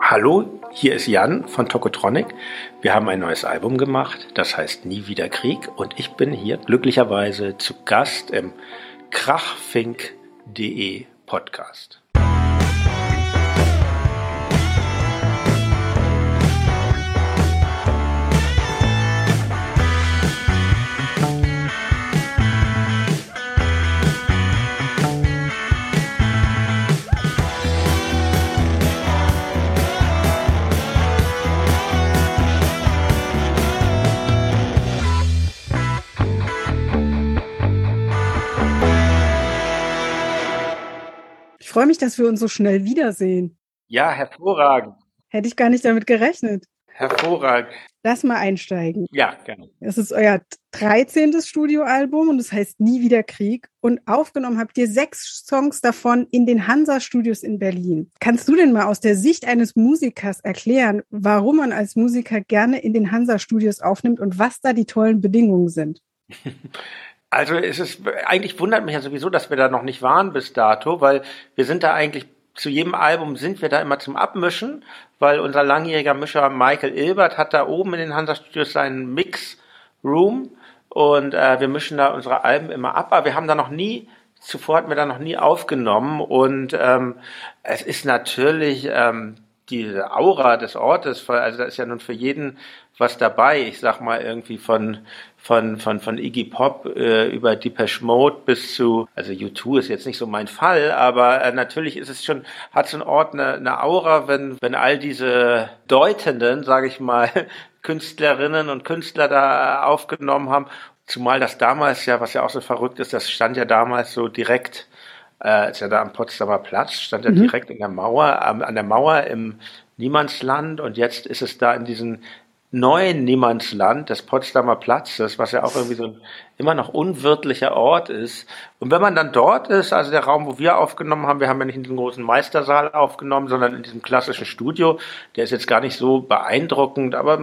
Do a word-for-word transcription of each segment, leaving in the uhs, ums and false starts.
Hallo, hier ist Jan von Tokotronic. Wir haben ein neues Album gemacht, das heißt Nie wieder Krieg und ich bin hier glücklicherweise zu Gast im krachfink punkt de Podcast. Ich freue mich, dass wir uns so schnell wiedersehen. Ja, hervorragend. Hätte ich gar nicht damit gerechnet. Hervorragend. Lass mal einsteigen. Ja, gerne. Es ist euer dreizehntes Studioalbum und es heißt Nie wieder Krieg. Und aufgenommen habt ihr sechs Songs davon in den Hansa-Studios in Berlin. Kannst du denn mal aus der Sicht eines Musikers erklären, warum man als Musiker gerne in den Hansa-Studios aufnimmt und was da die tollen Bedingungen sind? Also es ist, eigentlich wundert mich ja sowieso, dass wir da noch nicht waren bis dato, weil wir sind da eigentlich, zu jedem Album sind wir da immer zum Abmischen, weil unser langjähriger Mischer Michael Ilbert hat da oben in den Hansa-Studios seinen Mix-Room und äh, wir mischen da unsere Alben immer ab, aber wir haben da noch nie, zuvor hatten wir da noch nie aufgenommen und ähm, es ist natürlich ähm, diese Aura des Ortes, also da ist ja nun für jeden was dabei, ich sag mal irgendwie von von von von Iggy Pop äh, über Depeche Mode bis zu, also U zwei ist jetzt nicht so mein Fall, aber äh, natürlich ist es schon, hat so ein Ort eine, eine Aura, wenn wenn all diese deutenden, sage ich mal, Künstlerinnen und Künstler da aufgenommen haben, zumal das damals ja, was ja auch so verrückt ist, das stand ja damals so direkt, äh, ist ja da am Potsdamer Platz, stand ja mhm. direkt in der Mauer, an, an der Mauer im Niemandsland und jetzt ist es da in diesen neuen Niemandsland des Potsdamer Platzes, was ja auch irgendwie so ein immer noch unwirtlicher Ort ist. Und wenn man dann dort ist, also der Raum, wo wir aufgenommen haben, wir haben ja nicht in diesem großen Meistersaal aufgenommen, sondern in diesem klassischen Studio, der ist jetzt gar nicht so beeindruckend, aber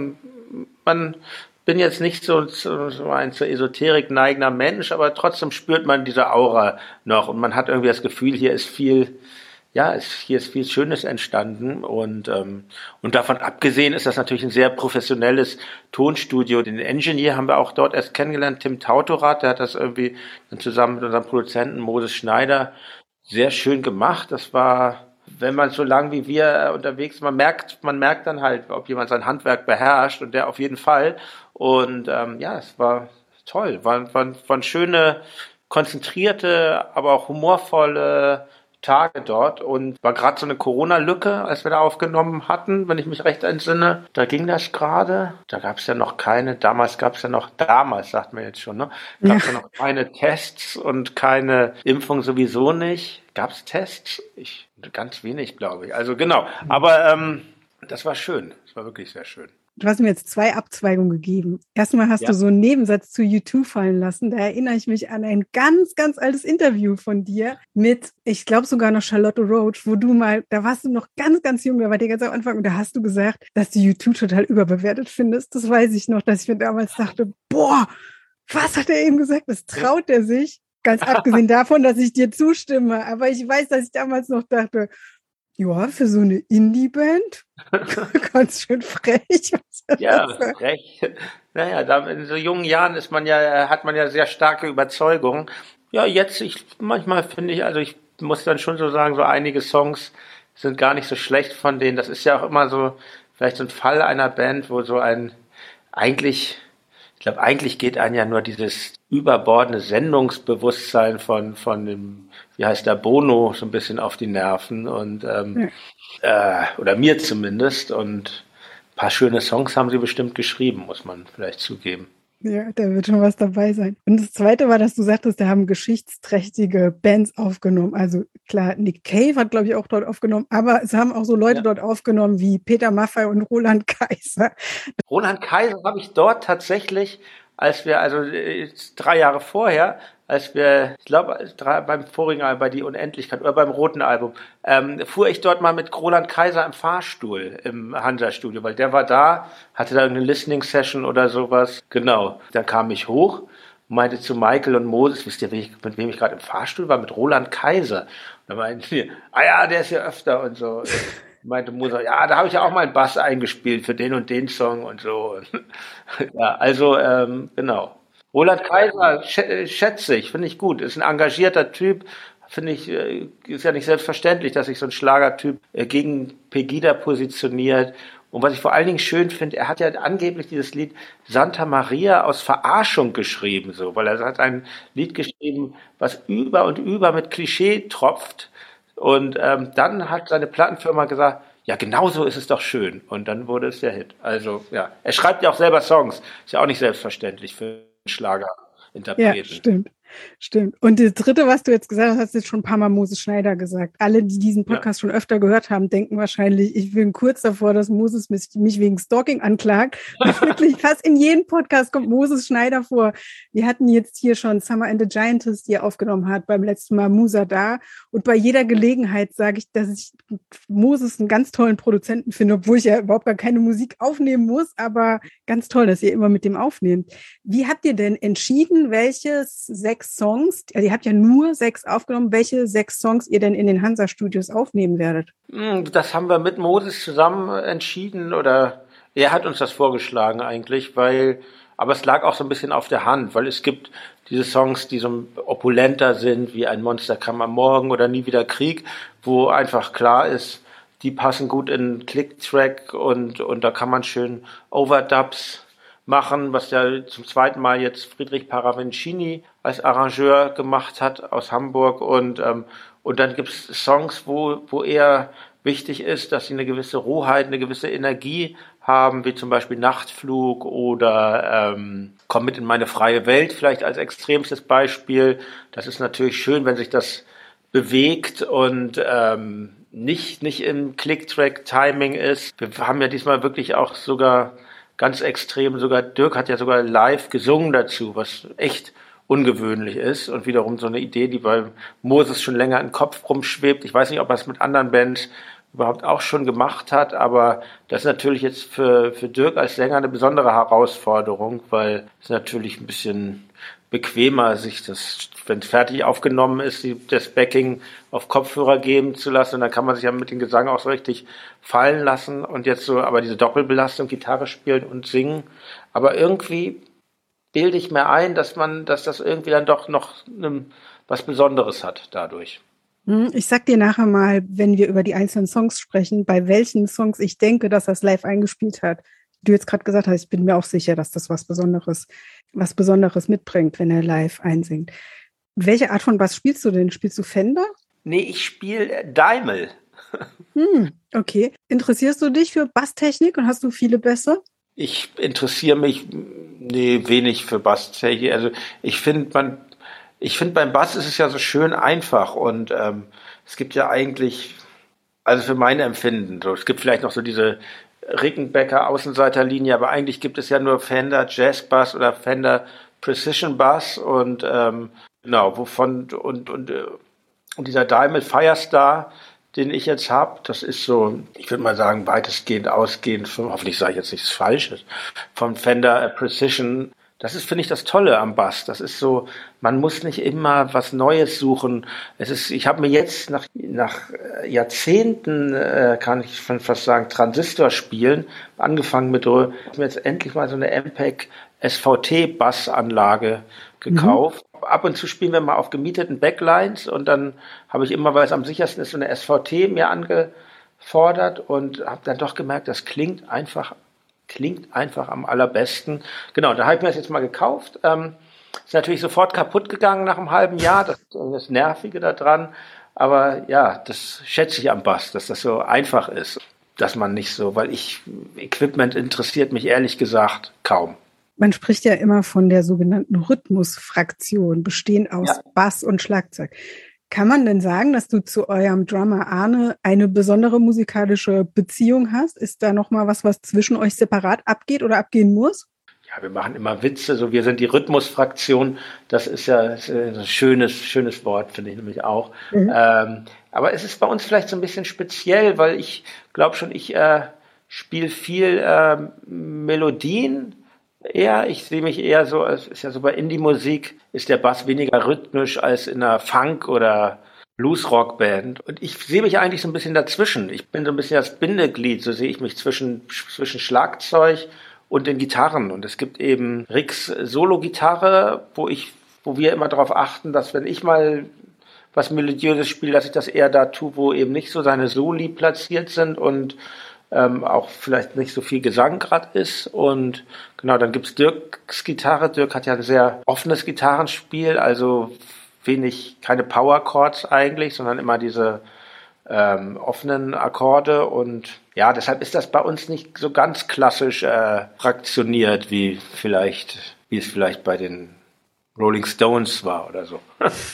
man bin jetzt nicht so, so ein zur Esoterik neigender Mensch, aber trotzdem spürt man diese Aura noch und man hat irgendwie das Gefühl, hier ist viel Ja, es, hier ist viel Schönes entstanden und ähm, und davon abgesehen ist das natürlich ein sehr professionelles Tonstudio. Den Engineer haben wir auch dort erst kennengelernt, Tim Tautorat, der hat das irgendwie dann zusammen mit unserem Produzenten Moses Schneider sehr schön gemacht. Das war, wenn man so lang wie wir unterwegs ist, man merkt, man merkt dann halt, ob jemand sein Handwerk beherrscht und der auf jeden Fall. Und ähm, ja, es war toll, waren, waren, waren schöne, konzentrierte, aber auch humorvolle Tage dort und war gerade so eine Corona-Lücke, als wir da aufgenommen hatten, wenn ich mich recht entsinne. Da ging das gerade. Da gab es ja noch keine, damals gab es ja noch, damals sagt man jetzt schon, ne? Gab es ja. ja noch keine Tests und keine Impfung sowieso nicht. Gab es Tests? Ich, ganz wenig, glaube ich. Also genau. Aber ähm, das war schön. Das war wirklich sehr schön. Du hast mir jetzt zwei Abzweigungen gegeben. Erstmal hast ja. du so einen Nebensatz zu U zwei fallen lassen. Da erinnere ich mich an ein ganz, ganz altes Interview von dir mit, ich glaube sogar noch Charlotte Roach, wo du mal, da warst du noch ganz, ganz jung, da war dir ganz am Anfang und da hast du gesagt, dass du U zwei total überbewertet findest. Das weiß ich noch, dass ich mir damals dachte, boah, was hat er eben gesagt? Das traut er sich. Ganz abgesehen davon, dass ich dir zustimme. Aber ich weiß, dass ich damals noch dachte, ja, für so eine Indie-Band ganz schön frech. Ja, frech. Naja, da in so jungen Jahren ist man ja, hat man ja sehr starke Überzeugungen. Ja, jetzt, ich, manchmal finde ich, also ich muss dann schon so sagen, so einige Songs sind gar nicht so schlecht von denen. Das ist ja auch immer so, vielleicht so ein Fall einer Band, wo so ein, eigentlich, ich glaube, eigentlich geht einem ja nur dieses überbordende Sendungsbewusstsein von, von dem, wie heißt der, Bono, so ein bisschen auf die Nerven und, ähm, ja. äh, oder mir zumindest und ein paar schöne Songs haben sie bestimmt geschrieben, muss man vielleicht zugeben. Ja, da wird schon was dabei sein. Und das Zweite war, dass du sagtest, da haben geschichtsträchtige Bands aufgenommen. Also klar, Nick Cave hat, glaube ich, auch dort aufgenommen, aber es haben auch so Leute ja. dort aufgenommen wie Peter Maffay und Roland Kaiser. Roland Kaiser habe ich dort tatsächlich, als wir, also drei Jahre vorher, als wir, ich glaube, beim vorigen Album, bei Die Unendlichkeit oder beim roten Album, ähm, fuhr ich dort mal mit Roland Kaiser im Fahrstuhl im Hansa-Studio, weil der war da, hatte da eine Listening-Session oder sowas. Genau, dann kam ich hoch, meinte zu Michael und Moses, wisst ihr, mit wem ich gerade im Fahrstuhl war? Mit Roland Kaiser. Und dann meinten wir, ah ja, der ist ja öfter und so. meinte Musa, ja, da habe ich ja auch mal einen Bass eingespielt für den und den Song und so. Ja, also ähm, genau. Roland Kaiser schä- schätze ich, finde ich gut. Ist ein engagierter Typ, finde ich, äh, ist ja nicht selbstverständlich, dass sich so ein Schlagertyp äh, gegen Pegida positioniert. Und was ich vor allen Dingen schön finde, er hat ja angeblich dieses Lied Santa Maria aus Verarschung geschrieben, so, weil er hat ein Lied geschrieben, was über und über mit Klischee tropft. Und ähm, dann hat seine Plattenfirma gesagt, ja, genau so ist es doch schön. Und dann wurde es der Hit. Also, ja, er schreibt ja auch selber Songs. Ist ja auch nicht selbstverständlich für einen Ja, Schlagerinterpreten. stimmt. Stimmt. Und das Dritte, was du jetzt gesagt hast, hast du jetzt schon ein paar Mal Moses Schneider gesagt. Alle, die diesen Ja. Podcast schon öfter gehört haben, denken wahrscheinlich, ich bin kurz davor, dass Moses mich, mich wegen Stalking anklagt. Und wirklich fast in jedem Podcast kommt Moses Schneider vor. Wir hatten jetzt hier schon Summer and the Giantess, die er aufgenommen hat, beim letzten Mal Musa da. Und bei jeder Gelegenheit sage ich, dass ich Moses einen ganz tollen Produzenten finde, obwohl ich ja überhaupt gar keine Musik aufnehmen muss, aber ganz toll, dass ihr immer mit dem aufnehmt. Wie habt ihr denn entschieden, welche sechs Songs, also ihr habt ja nur sechs aufgenommen, welche sechs Songs ihr denn in den Hansa-Studios aufnehmen werdet? Hm, Das haben wir mit Moses zusammen entschieden oder er hat uns das vorgeschlagen eigentlich, weil, aber es lag auch so ein bisschen auf der Hand, weil es gibt diese Songs, die so opulenter sind, wie Ein Monster kam am Morgen oder Nie wieder Krieg, wo einfach klar ist, die passen gut in Click-Track und, und da kann man schön Overdubs machen, was ja zum zweiten Mal jetzt Friedrich Paravicini als Arrangeur gemacht hat aus Hamburg und ähm, und dann gibt's Songs, wo wo eher wichtig ist, dass sie eine gewisse Rohheit, eine gewisse Energie haben, wie zum Beispiel Nachtflug oder ähm, Komm mit in meine freie Welt, vielleicht als extremstes Beispiel. Das ist natürlich schön, wenn sich das bewegt und ähm, nicht nicht im Click-Track-Timing ist. Wir haben ja diesmal wirklich auch sogar ganz extrem, sogar Dirk hat ja sogar live gesungen dazu, was echt ungewöhnlich ist und wiederum so eine Idee, die bei Moses schon länger im Kopf rumschwebt. Ich weiß nicht, ob er es mit anderen Bands überhaupt auch schon gemacht hat, aber das ist natürlich jetzt für, für Dirk als Sänger eine besondere Herausforderung, weil es natürlich ein bisschen bequemer, sich das, wenn es fertig aufgenommen ist, die, das Backing auf Kopfhörer geben zu lassen. Und dann kann man sich ja mit dem Gesang auch so richtig fallen lassen und jetzt so, aber diese Doppelbelastung, Gitarre spielen und singen. Aber irgendwie bilde ich mir ein, dass man, dass das irgendwie dann doch noch ne, was Besonderes hat dadurch. Hm, Ich sag dir nachher mal, wenn wir über die einzelnen Songs sprechen, bei welchen Songs ich denke, dass er es live eingespielt hat. Wie du jetzt gerade gesagt hast, ich bin mir auch sicher, dass das was Besonderes, was Besonderes mitbringt, wenn er live einsingt. Welche Art von Bass spielst du denn? Spielst du Fender? Nee, ich spiele Daimel. Hm, okay. Interessierst du dich für Basstechnik und hast du viele Bässe? Ich interessiere mich nee, wenig für Basstechnik. Also ich finde, man, ich finde beim Bass ist es ja so schön einfach und ähm, es gibt ja eigentlich, also für mein Empfinden, so, es gibt vielleicht noch so diese Rickenbacker Außenseiterlinie, aber eigentlich gibt es ja nur Fender Jazz Bass oder Fender Precision Bass und ähm, genau, wovon und und äh, und dieser Daimel Firestar, den ich jetzt habe, das ist so, ich würde mal sagen, weitestgehend ausgehend, von, hoffentlich sage ich jetzt nichts Falsches, vom Fender äh, Precision. Das ist, finde ich, das Tolle am Bass. Das ist so, man muss nicht immer was Neues suchen. Es ist, ich habe mir jetzt nach, nach äh, Jahrzehnten, äh, kann ich schon fast sagen, Transistor spielen, angefangen mit, ich habe mir jetzt endlich mal so eine M P E G S V T Bassanlage gekauft. Mhm. Ab und zu spielen wir mal auf gemieteten Backlines und dann habe ich immer, weil es am sichersten ist, so eine S V T mir angefordert und habe dann doch gemerkt, das klingt einfach Klingt einfach am allerbesten. Genau, da habe ich mir das jetzt mal gekauft. Ähm, ist natürlich sofort kaputt gegangen nach einem halben Jahr. Das ist das Nervige daran. Aber ja, das schätze ich am Bass, dass das so einfach ist. Dass man nicht so, weil ich, Equipment interessiert mich ehrlich gesagt kaum. Man spricht ja immer von der sogenannten Rhythmusfraktion, bestehend aus ja. Bass und Schlagzeug. Kann man denn sagen, dass du zu eurem Drummer Arne eine besondere musikalische Beziehung hast? Ist da nochmal was, was zwischen euch separat abgeht oder abgehen muss? Ja, wir machen immer Witze, so wir sind die Rhythmusfraktion. Das ist ja ein schönes, schönes Wort, finde ich nämlich auch. Mhm. Ähm, aber es ist bei uns vielleicht so ein bisschen speziell, weil ich glaube schon, ich äh, spiele viel äh, Melodien. Eher, ich sehe mich eher so, es ist ja so bei Indie-Musik, ist der Bass weniger rhythmisch als in einer Funk- oder Blues-Rock-Band. Und ich sehe mich eigentlich so ein bisschen dazwischen. Ich bin so ein bisschen das Bindeglied, so sehe ich mich zwischen, zwischen Schlagzeug und den Gitarren. Und es gibt eben Ricks Solo-Gitarre, wo ich, wo wir immer darauf achten, dass wenn ich mal was Melodiöses spiele, dass ich das eher da tue, wo eben nicht so seine Soli platziert sind und ähm, auch vielleicht nicht so viel Gesang gerade ist. Und genau, dann gibt's Dirks Gitarre. Dirk hat ja ein sehr offenes Gitarrenspiel, also wenig, keine Power Chords eigentlich, sondern immer diese ähm, offenen Akkorde. Und ja, deshalb ist das bei uns nicht so ganz klassisch äh, fraktioniert, wie vielleicht, wie es vielleicht bei den Rolling Stones war oder so.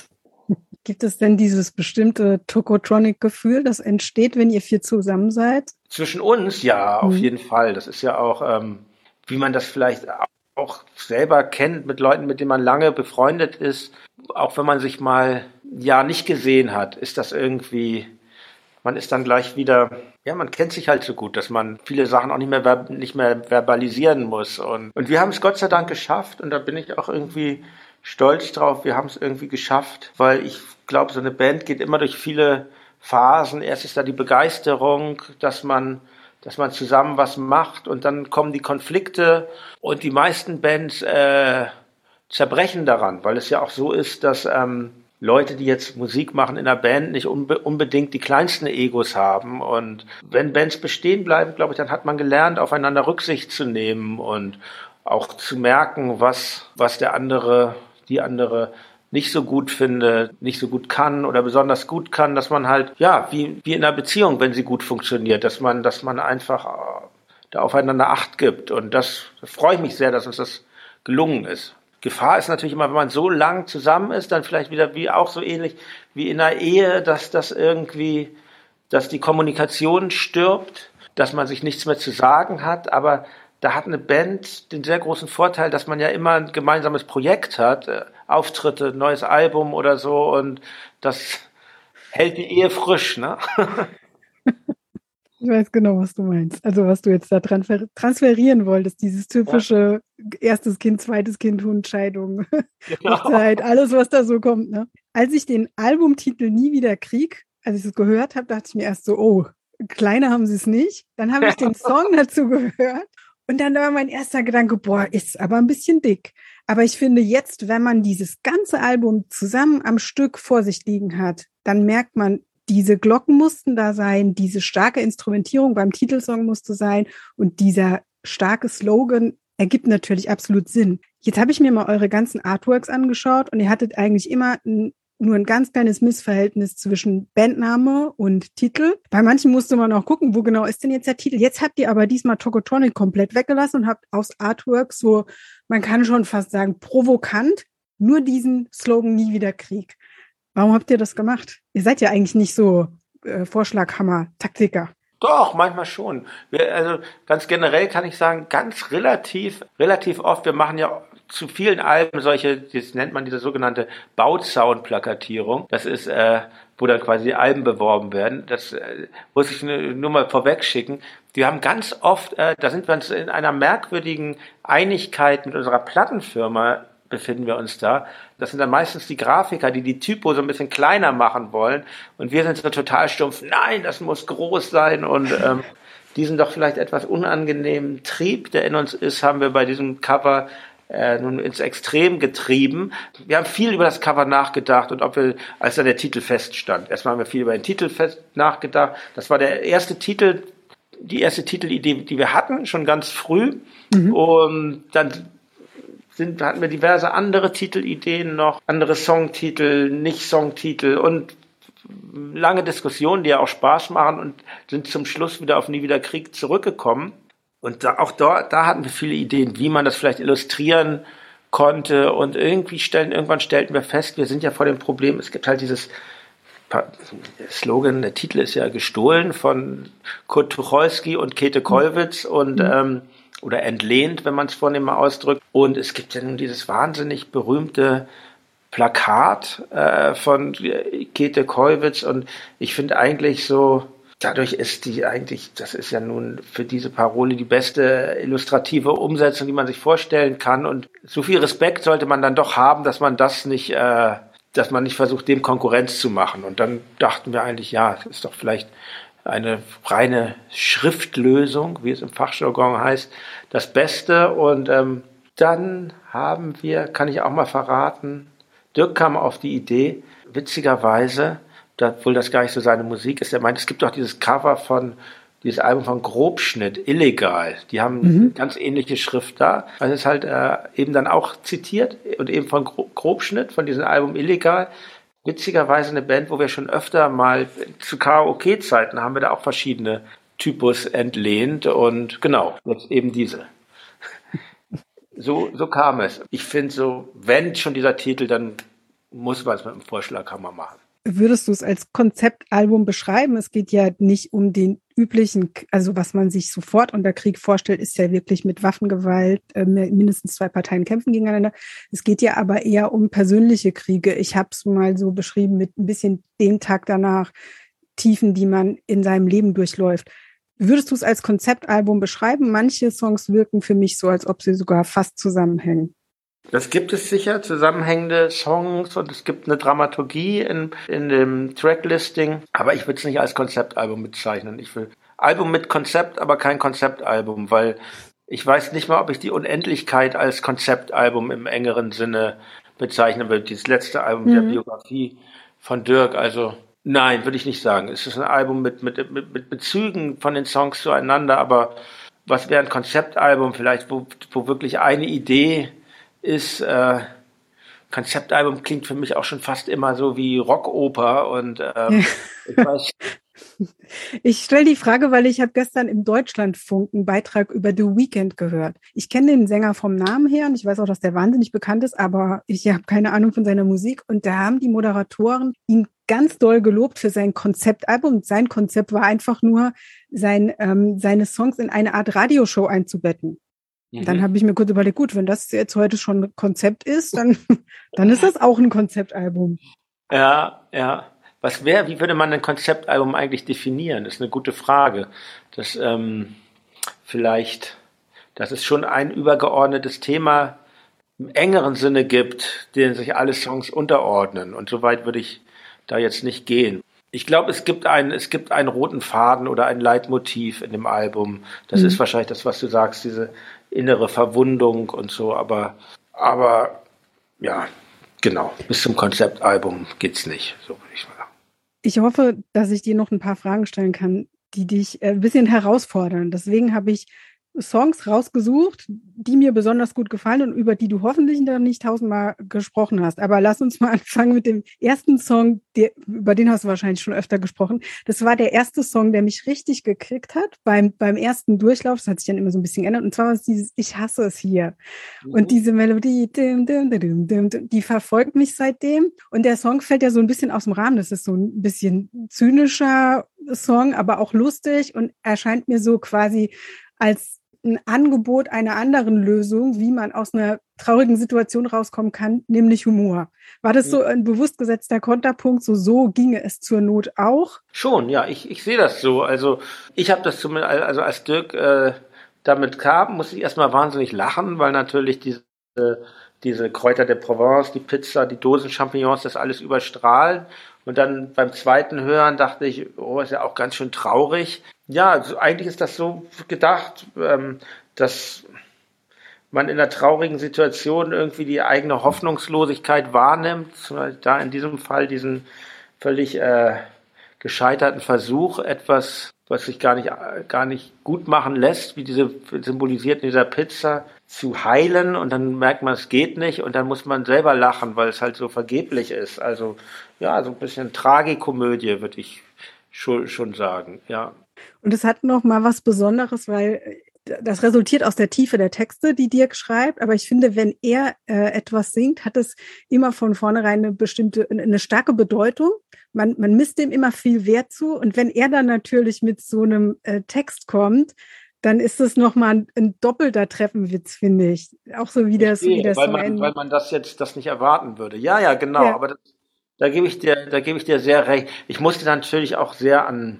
Gibt es denn dieses bestimmte Tokotronic-Gefühl, das entsteht, wenn ihr vier zusammen seid? Zwischen uns, ja, auf Mhm. jeden Fall. Das ist ja auch, ähm, wie man das vielleicht auch selber kennt, mit Leuten, mit denen man lange befreundet ist. Auch wenn man sich mal, ja, nicht gesehen hat, ist das irgendwie, man ist dann gleich wieder, ja, man kennt sich halt so gut, dass man viele Sachen auch nicht mehr, ver- nicht mehr verbalisieren muss. Und, und wir haben es Gott sei Dank geschafft und da bin ich auch irgendwie stolz drauf. Wir haben es irgendwie geschafft, weil ich glaube, so eine Band geht immer durch viele Phasen. Erst ist da die Begeisterung, dass man, dass man zusammen was macht und dann kommen die Konflikte und die meisten Bands äh, zerbrechen daran, weil es ja auch so ist, dass ähm, Leute, die jetzt Musik machen in einer Band, nicht unbe- unbedingt die kleinsten Egos haben. Und wenn Bands bestehen bleiben, glaube ich, dann hat man gelernt, aufeinander Rücksicht zu nehmen und auch zu merken, was, was der andere, die andere nicht so gut findet, nicht so gut kann oder besonders gut kann, dass man halt, ja, wie, wie in einer Beziehung, wenn sie gut funktioniert, dass man, dass man einfach äh, da aufeinander Acht gibt. Und das, da freue ich mich sehr, dass uns das gelungen ist. Gefahr ist natürlich immer, wenn man so lang zusammen ist, dann vielleicht wieder wie auch so ähnlich wie in einer Ehe, dass das irgendwie, dass die Kommunikation stirbt, dass man sich nichts mehr zu sagen hat, aber da hat eine Band den sehr großen Vorteil, dass man ja immer ein gemeinsames Projekt hat, äh, Auftritte, neues Album oder so und das hält die Ehe frisch, ne? Ich weiß genau, was du meinst. Also was du jetzt da transfer transferieren wolltest, dieses typische erstes Kind, zweites Kind, Hund, Scheidung, Genau. Hochzeit, alles, was da so kommt. Ne? Als ich den Albumtitel Nie wieder Krieg, als ich es gehört habe, dachte ich mir erst so, oh, kleiner haben sie es nicht. Dann habe ich den Song dazu gehört und dann war mein erster Gedanke, boah, ist aber ein bisschen dick. Aber ich finde jetzt, wenn man dieses ganze Album zusammen am Stück vor sich liegen hat, dann merkt man, diese Glocken mussten da sein, diese starke Instrumentierung beim Titelsong musste sein und dieser starke Slogan ergibt natürlich absolut Sinn. Jetzt habe ich mir mal eure ganzen Artworks angeschaut und ihr hattet eigentlich immer ein, nur ein ganz kleines Missverhältnis zwischen Bandname und Titel. Bei manchen musste man auch gucken, wo genau ist denn jetzt der Titel. Jetzt habt ihr aber diesmal Tokotronic komplett weggelassen und habt aus Artworks so, man kann schon fast sagen, provokant, nur diesen Slogan Nie wieder Krieg. Warum habt ihr das gemacht? Ihr seid ja eigentlich nicht so äh, Vorschlaghammer-Taktiker. Doch, manchmal schon. Wir, also ganz generell kann ich sagen, ganz relativ, relativ oft, wir machen ja zu vielen Alben solche, das nennt man diese sogenannte Bautzaun-Plakatierung. Das ist, äh, wo dann quasi die Alben beworben werden. Das äh, muss ich nur, nur mal vorweg schicken. Wir haben ganz oft, äh, da sind wir uns in einer merkwürdigen Einigkeit mit unserer Plattenfirma befinden wir uns da. Das sind dann meistens die Grafiker, die die Typo so ein bisschen kleiner machen wollen. Und wir sind so total stumpf. Nein, das muss groß sein. Und ähm, diesen doch vielleicht etwas unangenehmen Trieb, der in uns ist, haben wir bei diesem Cover äh, nun ins Extrem getrieben. Wir haben viel über das Cover nachgedacht und ob wir, als dann der Titel feststand. Erstmal haben wir viel über den Titel fest nachgedacht. Das war der erste Titel, die erste Titelidee, die wir hatten, schon ganz früh. Mhm. Und dann Sind, hatten wir diverse andere Titelideen noch, andere Songtitel, Nicht-Songtitel und lange Diskussionen, die ja auch Spaß machen und sind zum Schluss wieder auf Nie wieder Krieg zurückgekommen. Und da, auch dort, da hatten wir viele Ideen, wie man das vielleicht illustrieren konnte. Und irgendwie stellen, irgendwann stellten wir fest, wir sind ja vor dem Problem, es gibt halt dieses Slogan, der Titel ist ja gestohlen von Kurt Tucholsky und Käthe Kollwitz und mhm. ähm, oder entlehnt, wenn man es vornehm mal ausdrückt. Und es gibt ja nun dieses wahnsinnig berühmte Plakat äh, von Käthe Kollwitz und ich finde eigentlich so, dadurch ist die eigentlich, das ist ja nun für diese Parole die beste illustrative Umsetzung, die man sich vorstellen kann und so viel Respekt sollte man dann doch haben, dass man das nicht, äh, dass man nicht versucht, dem Konkurrenz zu machen. Und dann dachten wir eigentlich, ja, das ist doch vielleicht eine reine Schriftlösung, wie es im Fachjargon heißt, das Beste. Und ähm, dann haben wir, kann ich auch mal verraten, Dirk kam auf die Idee, witzigerweise, obwohl das gar nicht so seine Musik ist, er meint, es gibt doch dieses Cover von, dieses Album von Grobschnitt, Illegal. Die haben mhm. eine ganz ähnliche Schrift da. Also ist halt äh, eben dann auch zitiert und eben von Gro- Grobschnitt, von diesem Album Illegal. Witzigerweise eine Band, wo wir schon öfter mal zu Karaoke-Zeiten haben wir da auch verschiedene Typus entlehnt und genau, jetzt eben diese. So, so kam es. Ich finde so, wenn schon dieser Titel, dann muss man es mit dem Vorschlaghammer machen. Würdest du es als Konzeptalbum beschreiben? Es geht ja nicht um den üblichen, also was man sich sofort unter Krieg vorstellt, ist ja wirklich mit Waffengewalt, äh, mindestens zwei Parteien kämpfen gegeneinander. Es geht ja aber eher um persönliche Kriege. Ich habe es mal so beschrieben mit ein bisschen dem Tag danach, Tiefen, die man in seinem Leben durchläuft. Würdest du es als Konzeptalbum beschreiben? Manche Songs wirken für mich so, als ob sie sogar fast zusammenhängen. Das gibt es sicher, zusammenhängende Songs, und es gibt eine Dramaturgie in, in dem Tracklisting, aber ich würde es nicht als Konzeptalbum bezeichnen. Ich will Album mit Konzept, aber kein Konzeptalbum, weil ich weiß nicht mal, ob ich die Unendlichkeit als Konzeptalbum im engeren Sinne bezeichnen würde. Dieses letzte Album mhm. der Biografie von Dirk, also nein, würde ich nicht sagen. Es ist ein Album mit, mit, mit, mit Bezügen von den Songs zueinander, aber was wäre ein Konzeptalbum vielleicht, wo, wo wirklich eine Idee ist, äh, Konzeptalbum klingt für mich auch schon fast immer so wie Rockoper und ähm, ich weiß. Ich stelle die Frage, weil ich habe gestern im Deutschlandfunk einen Beitrag über The Weeknd gehört. Ich kenne den Sänger vom Namen her und ich weiß auch, dass der wahnsinnig bekannt ist, aber ich habe keine Ahnung von seiner Musik, und da haben die Moderatoren ihn ganz doll gelobt für sein Konzeptalbum. Sein Konzept war einfach nur, sein, ähm, seine Songs in eine Art Radioshow einzubetten. Mhm. Dann habe ich mir kurz überlegt, gut, wenn das jetzt heute schon ein Konzept ist, dann, dann ist das auch ein Konzeptalbum. Ja, ja. Was wäre, wie würde man ein Konzeptalbum eigentlich definieren? Das ist eine gute Frage. Das ähm, vielleicht, dass es schon ein übergeordnetes Thema im engeren Sinne gibt, denen sich alle Songs unterordnen. Und so weit würde ich da jetzt nicht gehen. Ich glaube, es gibt einen, es gibt einen roten Faden oder ein Leitmotiv in dem Album. Das mhm. ist wahrscheinlich das, was du sagst, diese innere Verwundung und so. Aber, aber ja, genau. Bis zum Konzeptalbum geht's nicht. So würde ich sagen. Ich hoffe, dass ich dir noch ein paar Fragen stellen kann, die dich ein bisschen herausfordern. Deswegen habe ich Songs rausgesucht, die mir besonders gut gefallen und über die du hoffentlich noch nicht tausendmal gesprochen hast. Aber lass uns mal anfangen mit dem ersten Song, der, über den hast du wahrscheinlich schon öfter gesprochen. Das war der erste Song, der mich richtig gekriegt hat beim, beim ersten Durchlauf. Das hat sich dann immer so ein bisschen geändert. Und zwar war es dieses Ich hasse es hier. Mhm. Und diese Melodie, dim, dim, dim, dim, dim, die verfolgt mich seitdem. Und der Song fällt ja so ein bisschen aus dem Rahmen. Das ist so ein bisschen zynischer Song, aber auch lustig und erscheint mir so quasi als ein Angebot einer anderen Lösung, wie man aus einer traurigen Situation rauskommen kann, nämlich Humor. War das so ein bewusst gesetzter Konterpunkt, so so ginge es zur Not auch? Schon, ja, ich, ich sehe das so. Also ich habe das zumindest, also als Dirk äh, damit kam, musste ich erstmal wahnsinnig lachen, weil natürlich diese, diese Kräuter der Provence, die Pizza, die Dosen-Champignons, das alles überstrahlen. Und dann beim zweiten Hören dachte ich, oh, ist ja auch ganz schön traurig. Ja, also eigentlich ist das so gedacht, ähm, dass man in einer traurigen Situation irgendwie die eigene Hoffnungslosigkeit wahrnimmt. Da in diesem Fall diesen völlig äh, gescheiterten Versuch, etwas, was sich gar nicht, gar nicht gut machen lässt, wie diese symbolisiert in dieser Pizza, zu heilen. Und dann merkt man, es geht nicht. Und dann muss man selber lachen, weil es halt so vergeblich ist. Also ja, so ein bisschen Tragikomödie, würde ich schon, schon sagen, ja. Und es hat noch mal was Besonderes, weil das resultiert aus der Tiefe der Texte, die Dirk schreibt. Aber ich finde, wenn er äh, etwas singt, hat es immer von vornherein eine bestimmte, eine starke Bedeutung. Man, man misst dem immer viel Wert zu. Und wenn er dann natürlich mit so einem äh, Text kommt, dann ist es nochmal ein, ein doppelter Treppenwitz, finde ich. Auch so wie das, verstehe, wie das weil so man, ein... weil man das jetzt das nicht erwarten würde. Ja, ja, genau. Ja. Aber das, da gebe ich dir, da gebe ich dir sehr recht. Ich musste natürlich auch sehr an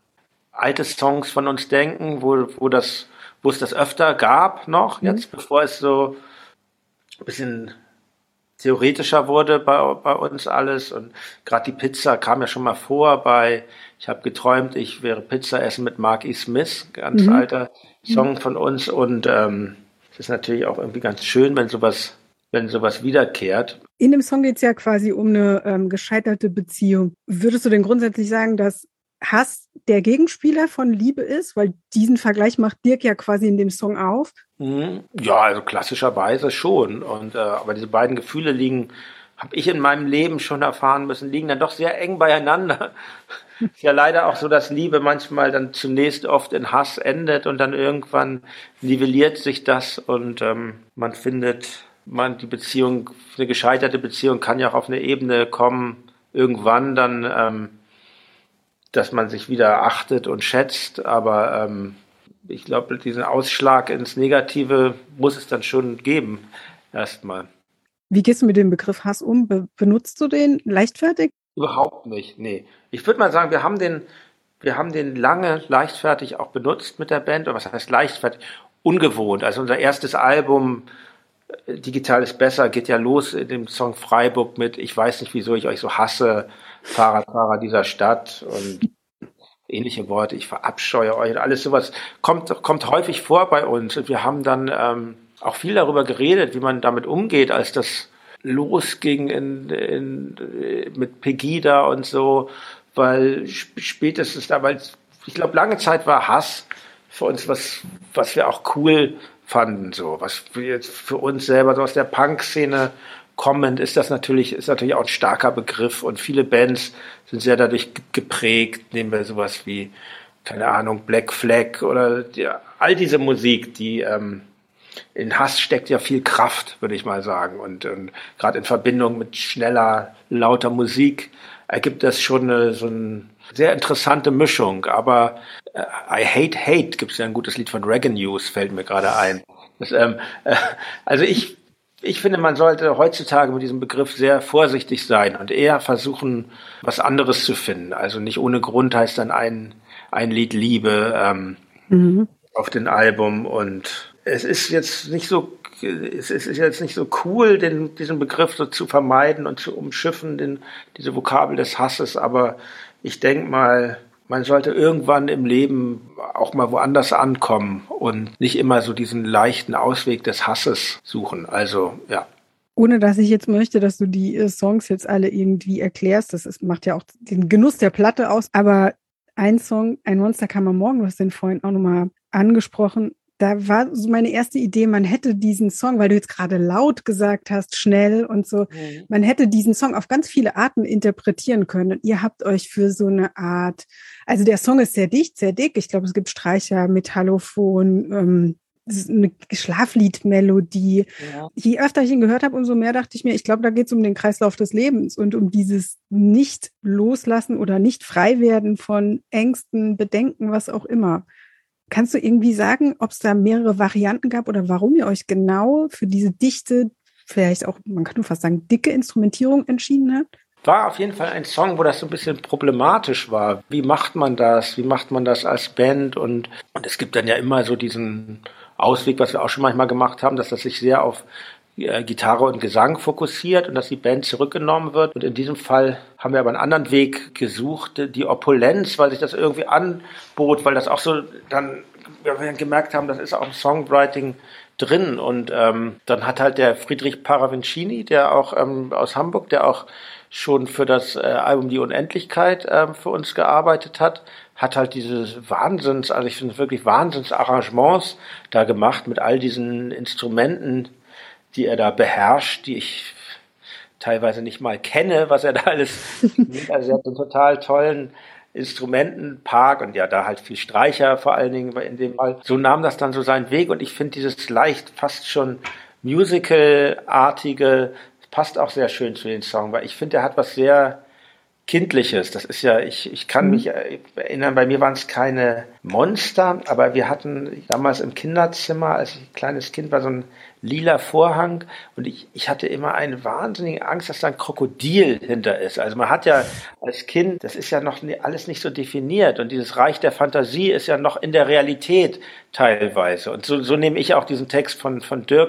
alte Songs von uns denken, wo, wo das, wo es das öfter gab noch, mhm. jetzt bevor es so ein bisschen theoretischer wurde bei, bei uns alles. Und gerade die Pizza kam ja schon mal vor bei Ich habe geträumt, ich wäre Pizza essen mit Mark E. Smith, ganz mhm. alter Song von uns. Und ähm, es ist natürlich auch irgendwie ganz schön, wenn sowas, wenn sowas wiederkehrt. In dem Song geht es ja quasi um eine ähm, gescheiterte Beziehung. Würdest du denn grundsätzlich sagen, dass Hass der Gegenspieler von Liebe ist? Weil diesen Vergleich macht Dirk ja quasi in dem Song auf. Ja, also klassischerweise schon. Und äh, aber diese beiden Gefühle liegen, habe ich in meinem Leben schon erfahren müssen, liegen dann doch sehr eng beieinander. Ist ja leider auch so, dass Liebe manchmal dann zunächst oft in Hass endet und dann irgendwann nivelliert sich das und ähm, man findet, man die Beziehung, eine gescheiterte Beziehung kann ja auch auf eine Ebene kommen, irgendwann dann, ähm, dass man sich wieder achtet und schätzt, aber ähm, ich glaube, diesen Ausschlag ins Negative muss es dann schon geben, erstmal. Wie gehst du mit dem Begriff Hass um? Be- benutzt du den leichtfertig? Überhaupt nicht, nee. Ich würde mal sagen, wir haben den, wir haben den lange leichtfertig auch benutzt mit der Band. Oder was heißt leichtfertig? Ungewohnt. Also unser erstes Album, Digital ist besser, geht ja los in dem Song Freiburg mit Ich weiß nicht, wieso ich euch so hasse, Fahrradfahrer dieser Stadt und ähnliche Worte, ich verabscheue euch und alles sowas kommt, kommt häufig vor bei uns. Und wir haben dann ähm, auch viel darüber geredet, wie man damit umgeht, als das losging in, in, mit Pegida und so, weil spätestens damals, ich glaube, lange Zeit war Hass für uns was, was wir auch cool fanden, so, was wir jetzt für uns selber so aus der Punk-Szene kommend ist das natürlich, ist natürlich auch ein starker Begriff und viele Bands sind sehr dadurch geprägt, nehmen wir sowas wie, keine Ahnung, Black Flag oder die, all diese Musik, die, ähm, in Hass steckt ja viel Kraft, würde ich mal sagen. Und, und gerade in Verbindung mit schneller, lauter Musik ergibt das schon eine, so eine sehr interessante Mischung. Aber äh, I Hate Hate gibt es ja ein gutes Lied von Reggae News, fällt mir gerade ein. Das, ähm, äh, also ich, ich finde, man sollte heutzutage mit diesem Begriff sehr vorsichtig sein und eher versuchen, was anderes zu finden. Also nicht ohne Grund heißt dann ein, ein Lied Liebe ähm, mhm. auf dem Album und es ist jetzt nicht so, es ist jetzt nicht so cool, den, diesen Begriff so zu vermeiden und zu umschiffen, den, diese Vokabel des Hasses. Aber ich denke mal, man sollte irgendwann im Leben auch mal woanders ankommen und nicht immer so diesen leichten Ausweg des Hasses suchen. Also, ja. Ohne dass ich jetzt möchte, dass du die äh, Songs jetzt alle irgendwie erklärst. Das ist, macht ja auch den Genuss der Platte aus. Aber ein Song, Ein Monster kam am Morgen, du hast den vorhin auch nochmal angesprochen. Da war so meine erste Idee, man hätte diesen Song, weil du jetzt gerade laut gesagt hast, schnell und so, mhm. man hätte diesen Song auf ganz viele Arten interpretieren können. Und ihr habt euch für so eine Art, also der Song ist sehr dicht, sehr dick. Ich glaube, es gibt Streicher, Metallophon, ähm, eine Schlafliedmelodie. Ja. Je öfter ich ihn gehört habe, umso mehr dachte ich mir, ich glaube, da geht es um den Kreislauf des Lebens und um dieses Nicht-Loslassen oder Nicht-Frei-Werden von Ängsten, Bedenken, was auch immer. Kannst du irgendwie sagen, ob es da mehrere Varianten gab oder warum ihr euch genau für diese dichte, vielleicht auch, man kann nur fast sagen, dicke Instrumentierung entschieden habt? War auf jeden Fall ein Song, wo das so ein bisschen problematisch war. Wie macht man das? Wie macht man das als Band? Und, und es gibt dann ja immer so diesen Ausweg, was wir auch schon manchmal gemacht haben, dass das sich sehr auf Gitarre und Gesang fokussiert und dass die Band zurückgenommen wird. Und in diesem Fall haben wir aber einen anderen Weg gesucht, die Opulenz, weil sich das irgendwie anbot, weil das auch so dann, wir gemerkt haben, das ist auch im Songwriting drin. Und ähm, dann hat halt der Friedrich Paravincini, der auch ähm, aus Hamburg, der auch schon für das äh, Album Die Unendlichkeit äh, für uns gearbeitet hat, hat halt diese Wahnsinns, also ich finde wirklich Wahnsinnsarrangements da gemacht mit all diesen Instrumenten, die er da beherrscht, die ich teilweise nicht mal kenne, was er da alles, also er hat einen total tollen Instrumentenpark und ja, da halt viel Streicher vor allen Dingen in dem Fall. So nahm das dann so seinen Weg und ich finde dieses leicht fast schon Musical-artige, passt auch sehr schön zu den Song, weil ich finde, er hat was sehr Kindliches. Das ist ja, ich, ich kann mich erinnern, bei mir waren es keine Monster, aber wir hatten damals im Kinderzimmer, als ich ein kleines Kind war, so ein lila Vorhang und ich, ich hatte immer eine wahnsinnige Angst, dass da ein Krokodil hinter ist. Also man hat ja als Kind, das ist ja noch nie, alles nicht so definiert und dieses Reich der Fantasie ist ja noch in der Realität teilweise. Und so, so nehme ich auch diesen Text von, von Dirk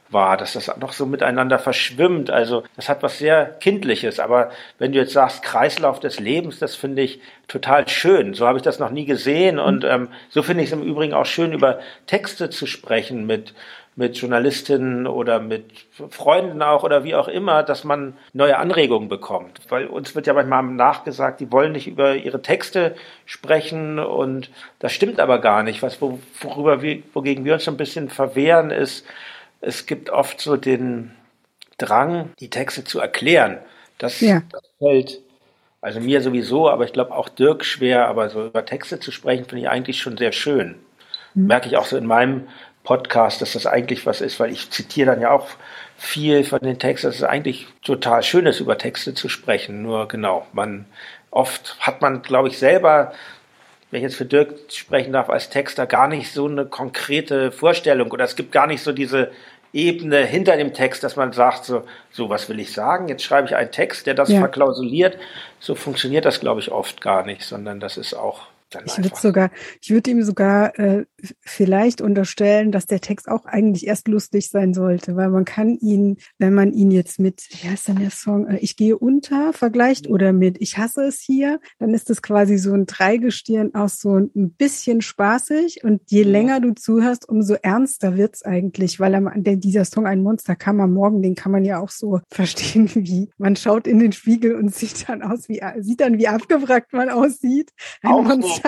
war, dass das noch so miteinander verschwimmt. Also das hat was sehr Kindliches. Aber wenn du jetzt sagst, Kreislauf des Lebens, das finde ich total schön. So habe ich das noch nie gesehen. Und ähm, so finde ich es im Übrigen auch schön, über Texte zu sprechen mit mit Journalistinnen oder mit Freunden auch oder wie auch immer, dass man neue Anregungen bekommt. Weil uns wird ja manchmal nachgesagt, die wollen nicht über ihre Texte sprechen und das stimmt aber gar nicht. Was, worüber wir, wogegen wir uns so ein bisschen verwehren, ist, es gibt oft so den Drang, die Texte zu erklären. Das, Ja. das fällt also mir sowieso, aber ich glaube auch Dirk schwer, aber so über Texte zu sprechen, finde ich eigentlich schon sehr schön. Mhm. Merke ich auch so in meinem Podcast, dass das eigentlich was ist, weil ich zitiere dann ja auch viel von den Texten, dass es eigentlich total schön ist, über Texte zu sprechen. Nur genau, man oft hat man, glaube ich, selber, wenn ich jetzt für Dirk sprechen darf, als Texter gar nicht so eine konkrete Vorstellung oder es gibt gar nicht so diese Ebene hinter dem Text, dass man sagt, so, so was will ich sagen, jetzt schreibe ich einen Text, der das ja. verklausuliert. So funktioniert das, glaube ich, oft gar nicht, sondern das ist auch Ich würde sogar, ich würde ihm sogar äh, vielleicht unterstellen, dass der Text auch eigentlich erst lustig sein sollte, weil man kann ihn, wenn man ihn jetzt mit, wie heißt denn der Song, äh, Ich gehe unter vergleicht oder mit Ich hasse es hier, dann ist das quasi so ein Dreigestirn aus so ein bisschen spaßig und je ja. länger du zuhörst, umso ernster wird's eigentlich, weil er, der, dieser Song Ein Monster kam am Morgen, den kann man ja auch so verstehen, wie man schaut in den Spiegel und sieht dann aus, wie sieht dann wie abgewrackt man aussieht. Ein auch Monster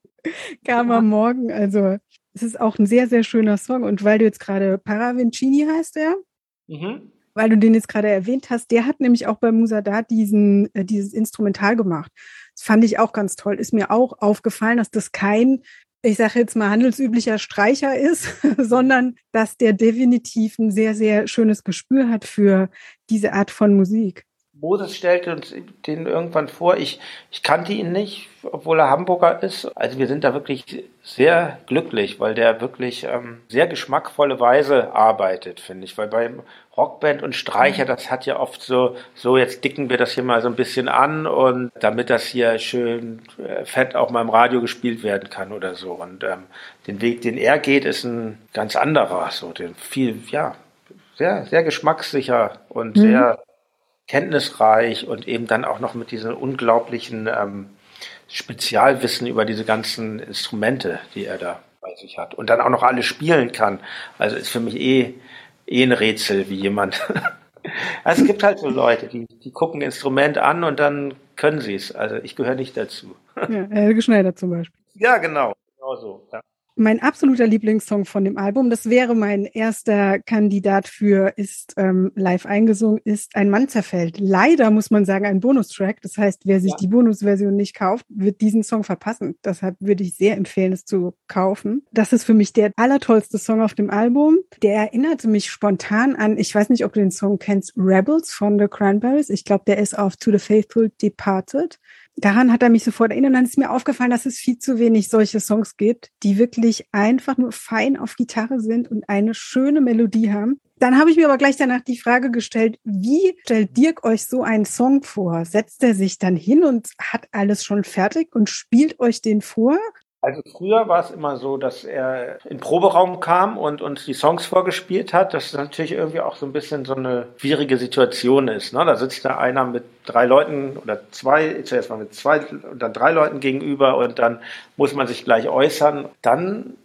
kam am Morgen, also es ist auch ein sehr, sehr schöner Song und weil du jetzt gerade Paravincini heißt er, mhm. weil du den jetzt gerade erwähnt hast, der hat nämlich auch bei Musadat diesen, äh, dieses Instrumental gemacht. Das fand ich auch ganz toll, ist mir auch aufgefallen, dass das kein, ich sage jetzt mal handelsüblicher Streicher ist, sondern dass der definitiv ein sehr, sehr schönes Gespür hat für diese Art von Musik. Moses stellte uns den irgendwann vor. Ich, ich kannte ihn nicht, obwohl er Hamburger ist. Also wir sind da wirklich sehr glücklich, weil der wirklich ähm, sehr geschmackvolle Weise arbeitet, finde ich. Weil beim Rockband und Streicher, das hat ja oft so, so jetzt dicken wir das hier mal so ein bisschen an und damit das hier schön äh, fett auch mal im Radio gespielt werden kann oder so. Und ähm, den Weg, den er geht, ist ein ganz anderer. So, den viel, ja, sehr, sehr geschmackssicher und mhm. sehr kenntnisreich und eben dann auch noch mit diesem unglaublichen ähm, Spezialwissen über diese ganzen Instrumente, die er da bei sich hat. Und dann auch noch alle spielen kann. Also ist für mich eh, eh ein Rätsel, wie jemand... Also es gibt halt so Leute, die, die gucken ein Instrument an und dann können sie es. Also ich gehöre nicht dazu. Ja, Helge Schneider zum Beispiel. Ja, genau. Genau so, ja. Mein absoluter Lieblingssong von dem Album, das wäre mein erster Kandidat für ist ähm, live eingesungen, ist Ein Mann zerfällt. Leider muss man sagen, ein Bonustrack. Das heißt, wer sich ja. die Bonusversion nicht kauft, wird diesen Song verpassen. Deshalb würde ich sehr empfehlen, es zu kaufen. Das ist für mich der allertollste Song auf dem Album. Der erinnerte mich spontan an, ich weiß nicht, ob du den Song kennst, Rebels von The Cranberries. Ich glaube, der ist auf To the Faithful Departed. Daran hat er mich sofort erinnert. Und dann ist mir aufgefallen, dass es viel zu wenig solche Songs gibt, die wirklich einfach nur fein auf Gitarre sind und eine schöne Melodie haben. Dann habe ich mir aber gleich danach die Frage gestellt, wie stellt Dirk euch so einen Song vor? Setzt er sich dann hin und hat alles schon fertig und spielt euch den vor? Also früher war es immer so, dass er in den Proberaum kam und uns die Songs vorgespielt hat. Das ist natürlich irgendwie auch so ein bisschen so eine schwierige Situation ist. Ne? Da sitzt da einer mit drei Leuten oder zwei, zuerst mal mit zwei und dann drei Leuten gegenüber und dann muss man sich gleich äußern. Dann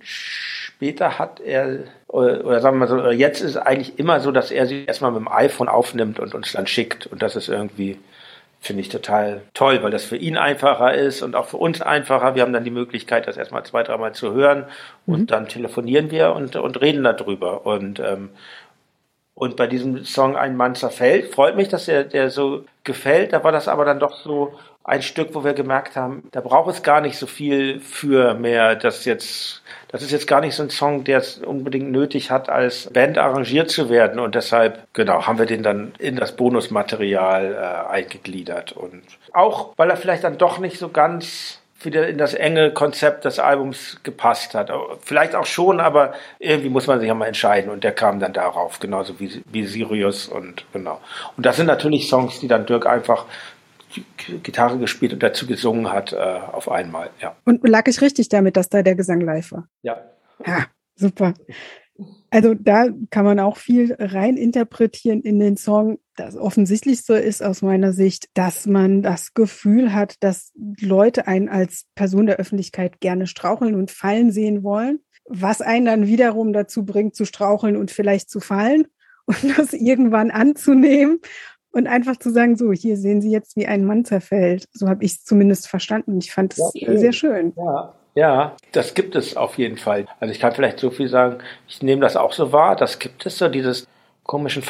später hat er, oder sagen wir mal so, jetzt ist es eigentlich immer so, dass er sich erstmal mit dem iPhone aufnimmt und uns dann schickt. Und das ist irgendwie... Finde ich total toll, weil das für ihn einfacher ist und auch für uns einfacher. Wir haben dann die Möglichkeit, das erstmal zwei, dreimal zu hören und mhm. dann telefonieren wir und, und reden darüber. Und, ähm, und bei diesem Song Ein Mann zerfällt, freut mich, dass der, der so gefällt. Da war das aber dann doch so ein Stück, wo wir gemerkt haben, da braucht es gar nicht so viel für mehr, das jetzt, das ist jetzt gar nicht so ein Song, der es unbedingt nötig hat, als Band arrangiert zu werden und deshalb, genau, haben wir den dann in das Bonusmaterial äh, eingegliedert und auch, weil er vielleicht dann doch nicht so ganz wieder in das enge Konzept des Albums gepasst hat. Vielleicht auch schon, aber irgendwie muss man sich ja mal entscheiden und der kam dann darauf, genauso wie, wie Sirius und genau. Und das sind natürlich Songs, die dann Dirk einfach Gitarre gespielt und dazu gesungen hat, äh, auf einmal, ja. Und lag ich richtig damit, dass da der Gesang live war? Ja. Ja, super. Also da kann man auch viel rein interpretieren in den Song. Das Offensichtlichste ist aus meiner Sicht, dass man das Gefühl hat, dass Leute einen als Person der Öffentlichkeit gerne straucheln und fallen sehen wollen, was einen dann wiederum dazu bringt, zu straucheln und vielleicht zu fallen und das irgendwann anzunehmen und einfach zu sagen, so, hier sehen Sie jetzt, wie ein Mann zerfällt. So habe ich es zumindest verstanden. Ich fand es Ja, sehr schön. Ja. Ja, das gibt es auf jeden Fall. Also ich kann vielleicht so viel sagen, ich nehme das auch so wahr, das gibt es so, dieses komischen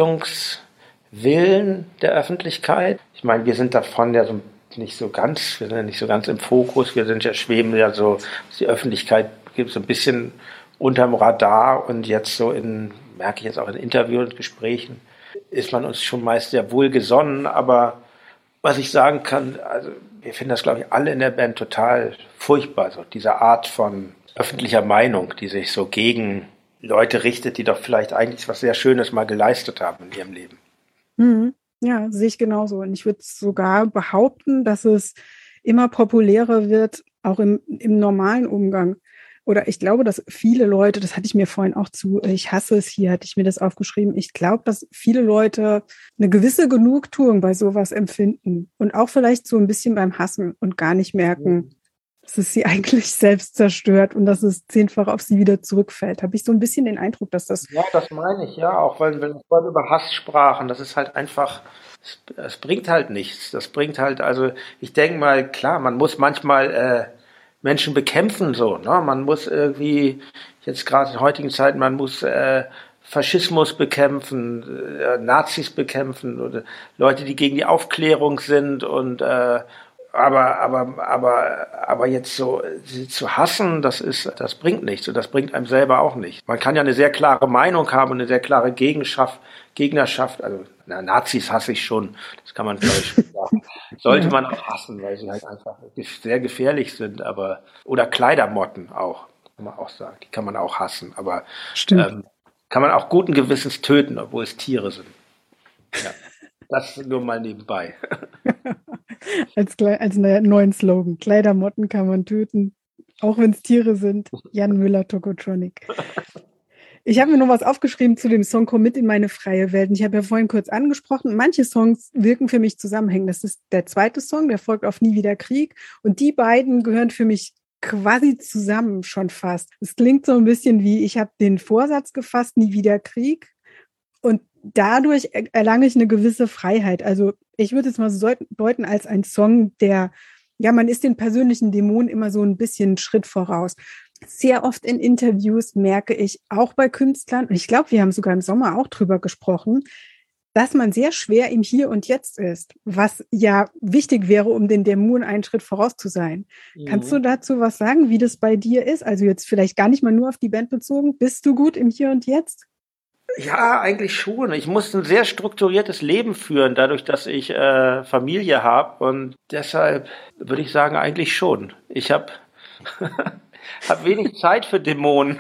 Vernichtungswillen der Öffentlichkeit. Ich meine, wir sind davon ja so nicht so ganz, wir sind ja nicht so ganz im Fokus, wir sind ja, schweben ja so, die Öffentlichkeit gibt so ein bisschen unterm Radar und jetzt so in, merke ich jetzt auch in Interviews und Gesprächen, ist man uns schon meist sehr wohlgesonnen, aber was ich sagen kann, also wir finden das, glaube ich, alle in der Band total furchtbar, so diese Art von öffentlicher Meinung, die sich so gegen Leute richtet, die doch vielleicht eigentlich was sehr Schönes mal geleistet haben in ihrem Leben. Mhm. Ja, sehe ich genauso. Und ich würde sogar behaupten, dass es immer populärer wird, auch im, im normalen Umgang. Oder ich glaube, dass viele Leute, das hatte ich mir vorhin auch zu, ich hasse es hier, hatte ich mir das aufgeschrieben. Ich glaube, dass viele Leute eine gewisse Genugtuung bei sowas empfinden und auch vielleicht so ein bisschen beim Hassen und gar nicht merken, dass es sie eigentlich selbst zerstört und dass es zehnfach auf sie wieder zurückfällt. Habe ich so ein bisschen den Eindruck, dass das... Ja, das meine ich, ja, auch wenn, wenn wir vorhin über Hass sprachen, das ist halt einfach, es, es bringt halt nichts. Das bringt halt, also ich denke mal, klar, man muss manchmal äh, Menschen bekämpfen, so, ne? Man muss irgendwie, jetzt gerade in heutigen Zeiten, man muss äh, Faschismus bekämpfen, äh, Nazis bekämpfen oder Leute, die gegen die Aufklärung sind und äh, aber aber aber aber jetzt so sie zu hassen, das ist das bringt nichts und das bringt einem selber auch nicht. Man kann ja eine sehr klare Meinung haben und eine sehr klare Gegenschaft, Gegnerschaft, also na, Nazis hasse ich schon, das kann man glaube ich schon sagen. Sollte man auch hassen, weil sie halt einfach sehr gefährlich sind, aber oder Kleidermotten auch, kann man auch sagen, die kann man auch hassen, aber ähm, kann man auch guten Gewissens töten, obwohl es Tiere sind. Ja, das nur mal nebenbei. als, als neuen Slogan, Kleidermotten kann man töten, auch wenn es Tiere sind. Jan Müller, Tokotronic. Ich habe mir noch was aufgeschrieben zu dem Song Komm mit in meine freie Welt. Und ich habe ja vorhin kurz angesprochen, manche Songs wirken für mich zusammenhängend. Das ist der zweite Song, der folgt auf Nie wieder Krieg. Und die beiden gehören für mich quasi zusammen schon fast. Es klingt so ein bisschen wie, ich habe den Vorsatz gefasst, nie wieder Krieg. Und dadurch erlange ich eine gewisse Freiheit. Also ich würde es mal so deuten als ein Song, der, ja, man ist den persönlichen Dämonen immer so ein bisschen einen Schritt voraus. Sehr oft in Interviews merke ich, auch bei Künstlern, und ich glaube, wir haben sogar im Sommer auch drüber gesprochen, dass man sehr schwer im Hier und Jetzt ist, was ja wichtig wäre, um den Dämonen einen Schritt voraus zu sein. Mhm. Kannst du dazu was sagen, wie das bei dir ist? Also jetzt vielleicht gar nicht mal nur auf die Band bezogen. Bist du gut im Hier und Jetzt? Ja, eigentlich schon. Ich muss ein sehr strukturiertes Leben führen, dadurch, dass ich äh, Familie habe. Und deshalb würde ich sagen, eigentlich schon. Ich habe hab wenig Zeit für Dämonen.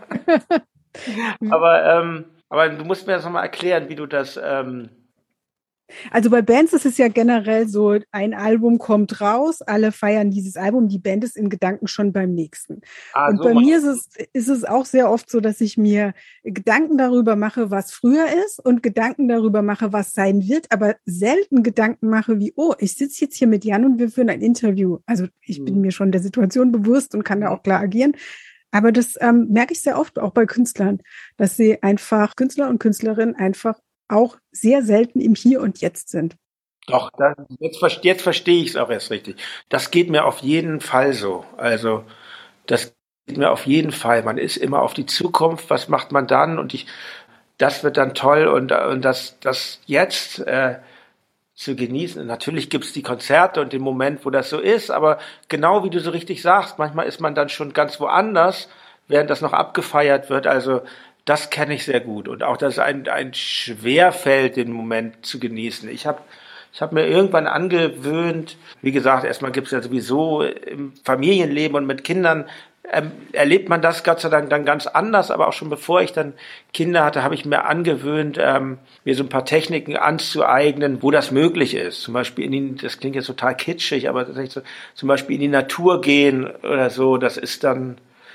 aber, ähm, aber du musst mir das nochmal erklären, wie du das... Ähm Also bei Bands ist es ja generell so, ein Album kommt raus, alle feiern dieses Album, die Band ist in Gedanken schon beim nächsten. Ah, und so bei mir ist es, ist es auch sehr oft so, dass ich mir Gedanken darüber mache, was früher ist und Gedanken darüber mache, was sein wird, aber selten Gedanken mache wie, oh, ich sitze jetzt hier mit Jan und wir führen ein Interview. Also ich hm. bin mir schon der Situation bewusst und kann da auch klar agieren. Aber das ähm, merke ich sehr oft auch bei Künstlern, dass sie einfach, Künstler und Künstlerinnen einfach auch sehr selten im Hier und Jetzt sind. Doch, das, jetzt, jetzt verstehe ich es auch erst richtig. Das geht mir auf jeden Fall so. Also das geht mir auf jeden Fall. Man ist immer auf die Zukunft. Was macht man dann? Und ich, das wird dann toll. Und, und das, das jetzt äh, zu genießen. Und natürlich gibt es die Konzerte und den Moment, wo das so ist. Aber genau wie du so richtig sagst, manchmal ist man dann schon ganz woanders, während das noch abgefeiert wird. Also das kenne ich sehr gut und auch, dass es ein, ein schwerfällt, den Moment zu genießen. Ich habe ich hab mir irgendwann angewöhnt, wie gesagt, erstmal gibt es ja sowieso im Familienleben und mit Kindern ähm, erlebt man das Gott sei Dank dann ganz anders, aber auch schon bevor ich dann Kinder hatte, habe ich mir angewöhnt, ähm, mir so ein paar Techniken anzueignen, wo das möglich ist. Zum Beispiel in die, das klingt jetzt total kitschig, aber tatsächlich so, zum Beispiel in die Natur gehen oder so, das ist dann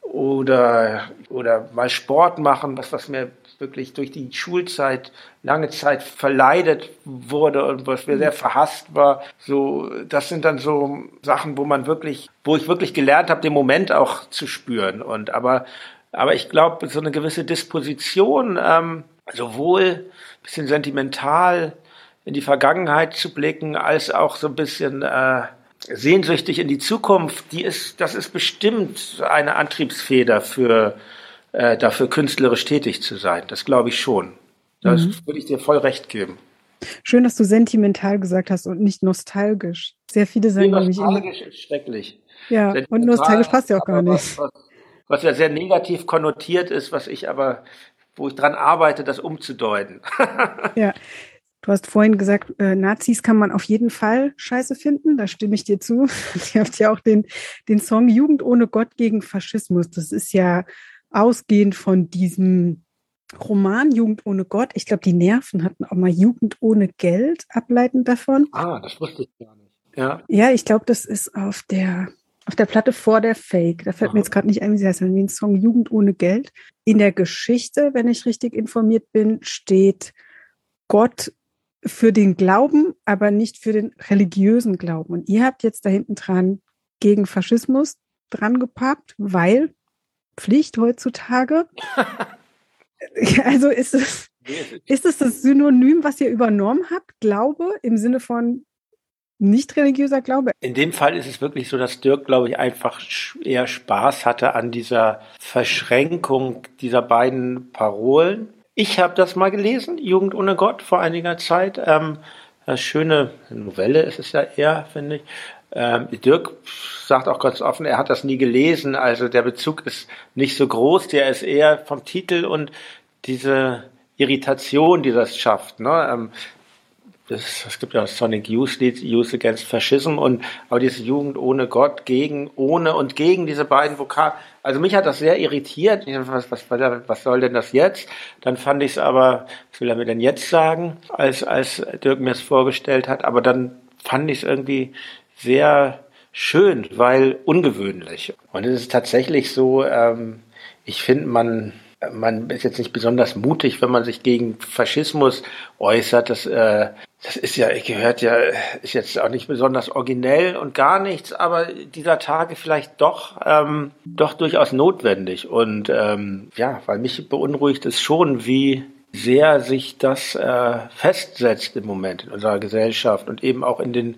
oder, oder mal Sport machen, was, was mir wirklich durch die Schulzeit lange Zeit verleidet wurde und was mir sehr verhasst war. So, das sind dann so Sachen, wo man wirklich, wo ich wirklich gelernt habe, den Moment auch zu spüren. Und aber, aber ich glaube, so eine gewisse Disposition, ähm, sowohl ein bisschen sentimental in die Vergangenheit zu blicken, als auch so ein bisschen äh, sehnsüchtig in die Zukunft, die ist, das ist bestimmt eine Antriebsfeder für äh, dafür künstlerisch tätig zu sein. Das glaube ich schon. Das mhm. würde ich dir voll recht geben. Schön, dass du sentimental gesagt hast und nicht nostalgisch. Sehr viele sagen nee, nämlich nostalgisch ist schrecklich. Ja, und nostalgisch passt ja auch gar nicht. Was, was, was ja sehr negativ konnotiert ist, was ich aber, wo ich dran arbeite, das umzudeuten. Ja. Du hast vorhin gesagt, äh, Nazis kann man auf jeden Fall scheiße finden, da stimme ich dir zu. Ihr habt ja auch den, den Song Jugend ohne Gott gegen Faschismus. Das ist ja ausgehend von diesem Roman Jugend ohne Gott. Ich glaube, die Nerven hatten auch mal Jugend ohne Geld, ableitend davon. Ah, das wusste ich gar nicht. Ja, ja ich glaube, das ist auf der, auf der Platte vor der Fake. Da fällt Aha. mir jetzt gerade nicht ein, wie sie heißt, wie ein Song Jugend ohne Geld. In der Geschichte, wenn ich richtig informiert bin, steht Gott für den Glauben, aber nicht für den religiösen Glauben. Und ihr habt jetzt da hinten dran gegen Faschismus dran gepackt, weil Pflicht heutzutage. Also ist es, ist es das Synonym, was ihr übernommen habt, Glaube im Sinne von nicht religiöser Glaube? In dem Fall ist es wirklich so, dass Dirk, glaube ich, einfach eher Spaß hatte an dieser Verschränkung dieser beiden Parolen. Ich habe das mal gelesen, Jugend ohne Gott, vor einiger Zeit. Ähm, eine schöne Novelle ist es ja eher, finde ich. Ähm, Dirk sagt auch ganz offen, er hat das nie gelesen, also der Bezug ist nicht so groß, der ist eher vom Titel und diese Irritation, die das schafft. Ne? Ähm, das, es gibt ja das Sonic Youth Lied, Youth Against Fascism, und aber diese Jugend ohne Gott, gegen, ohne und gegen, diese beiden Vokale. Also mich hat das sehr irritiert. Was, was, was soll denn das jetzt? Dann fand ich es aber, was will er mir denn jetzt sagen, als, als Dirk mir es vorgestellt hat, aber dann fand ich es irgendwie sehr schön, weil ungewöhnlich. Und es ist tatsächlich so, ähm, ich finde, man, man ist jetzt nicht besonders mutig, wenn man sich gegen Faschismus äußert. Das, äh, das ist ja, gehört ja, ist jetzt auch nicht besonders originell und gar nichts, aber dieser Tage vielleicht doch, ähm, doch durchaus notwendig. Und ähm, ja, weil mich beunruhigt es schon, wie sehr sich das äh, festsetzt im Moment in unserer Gesellschaft und eben auch in den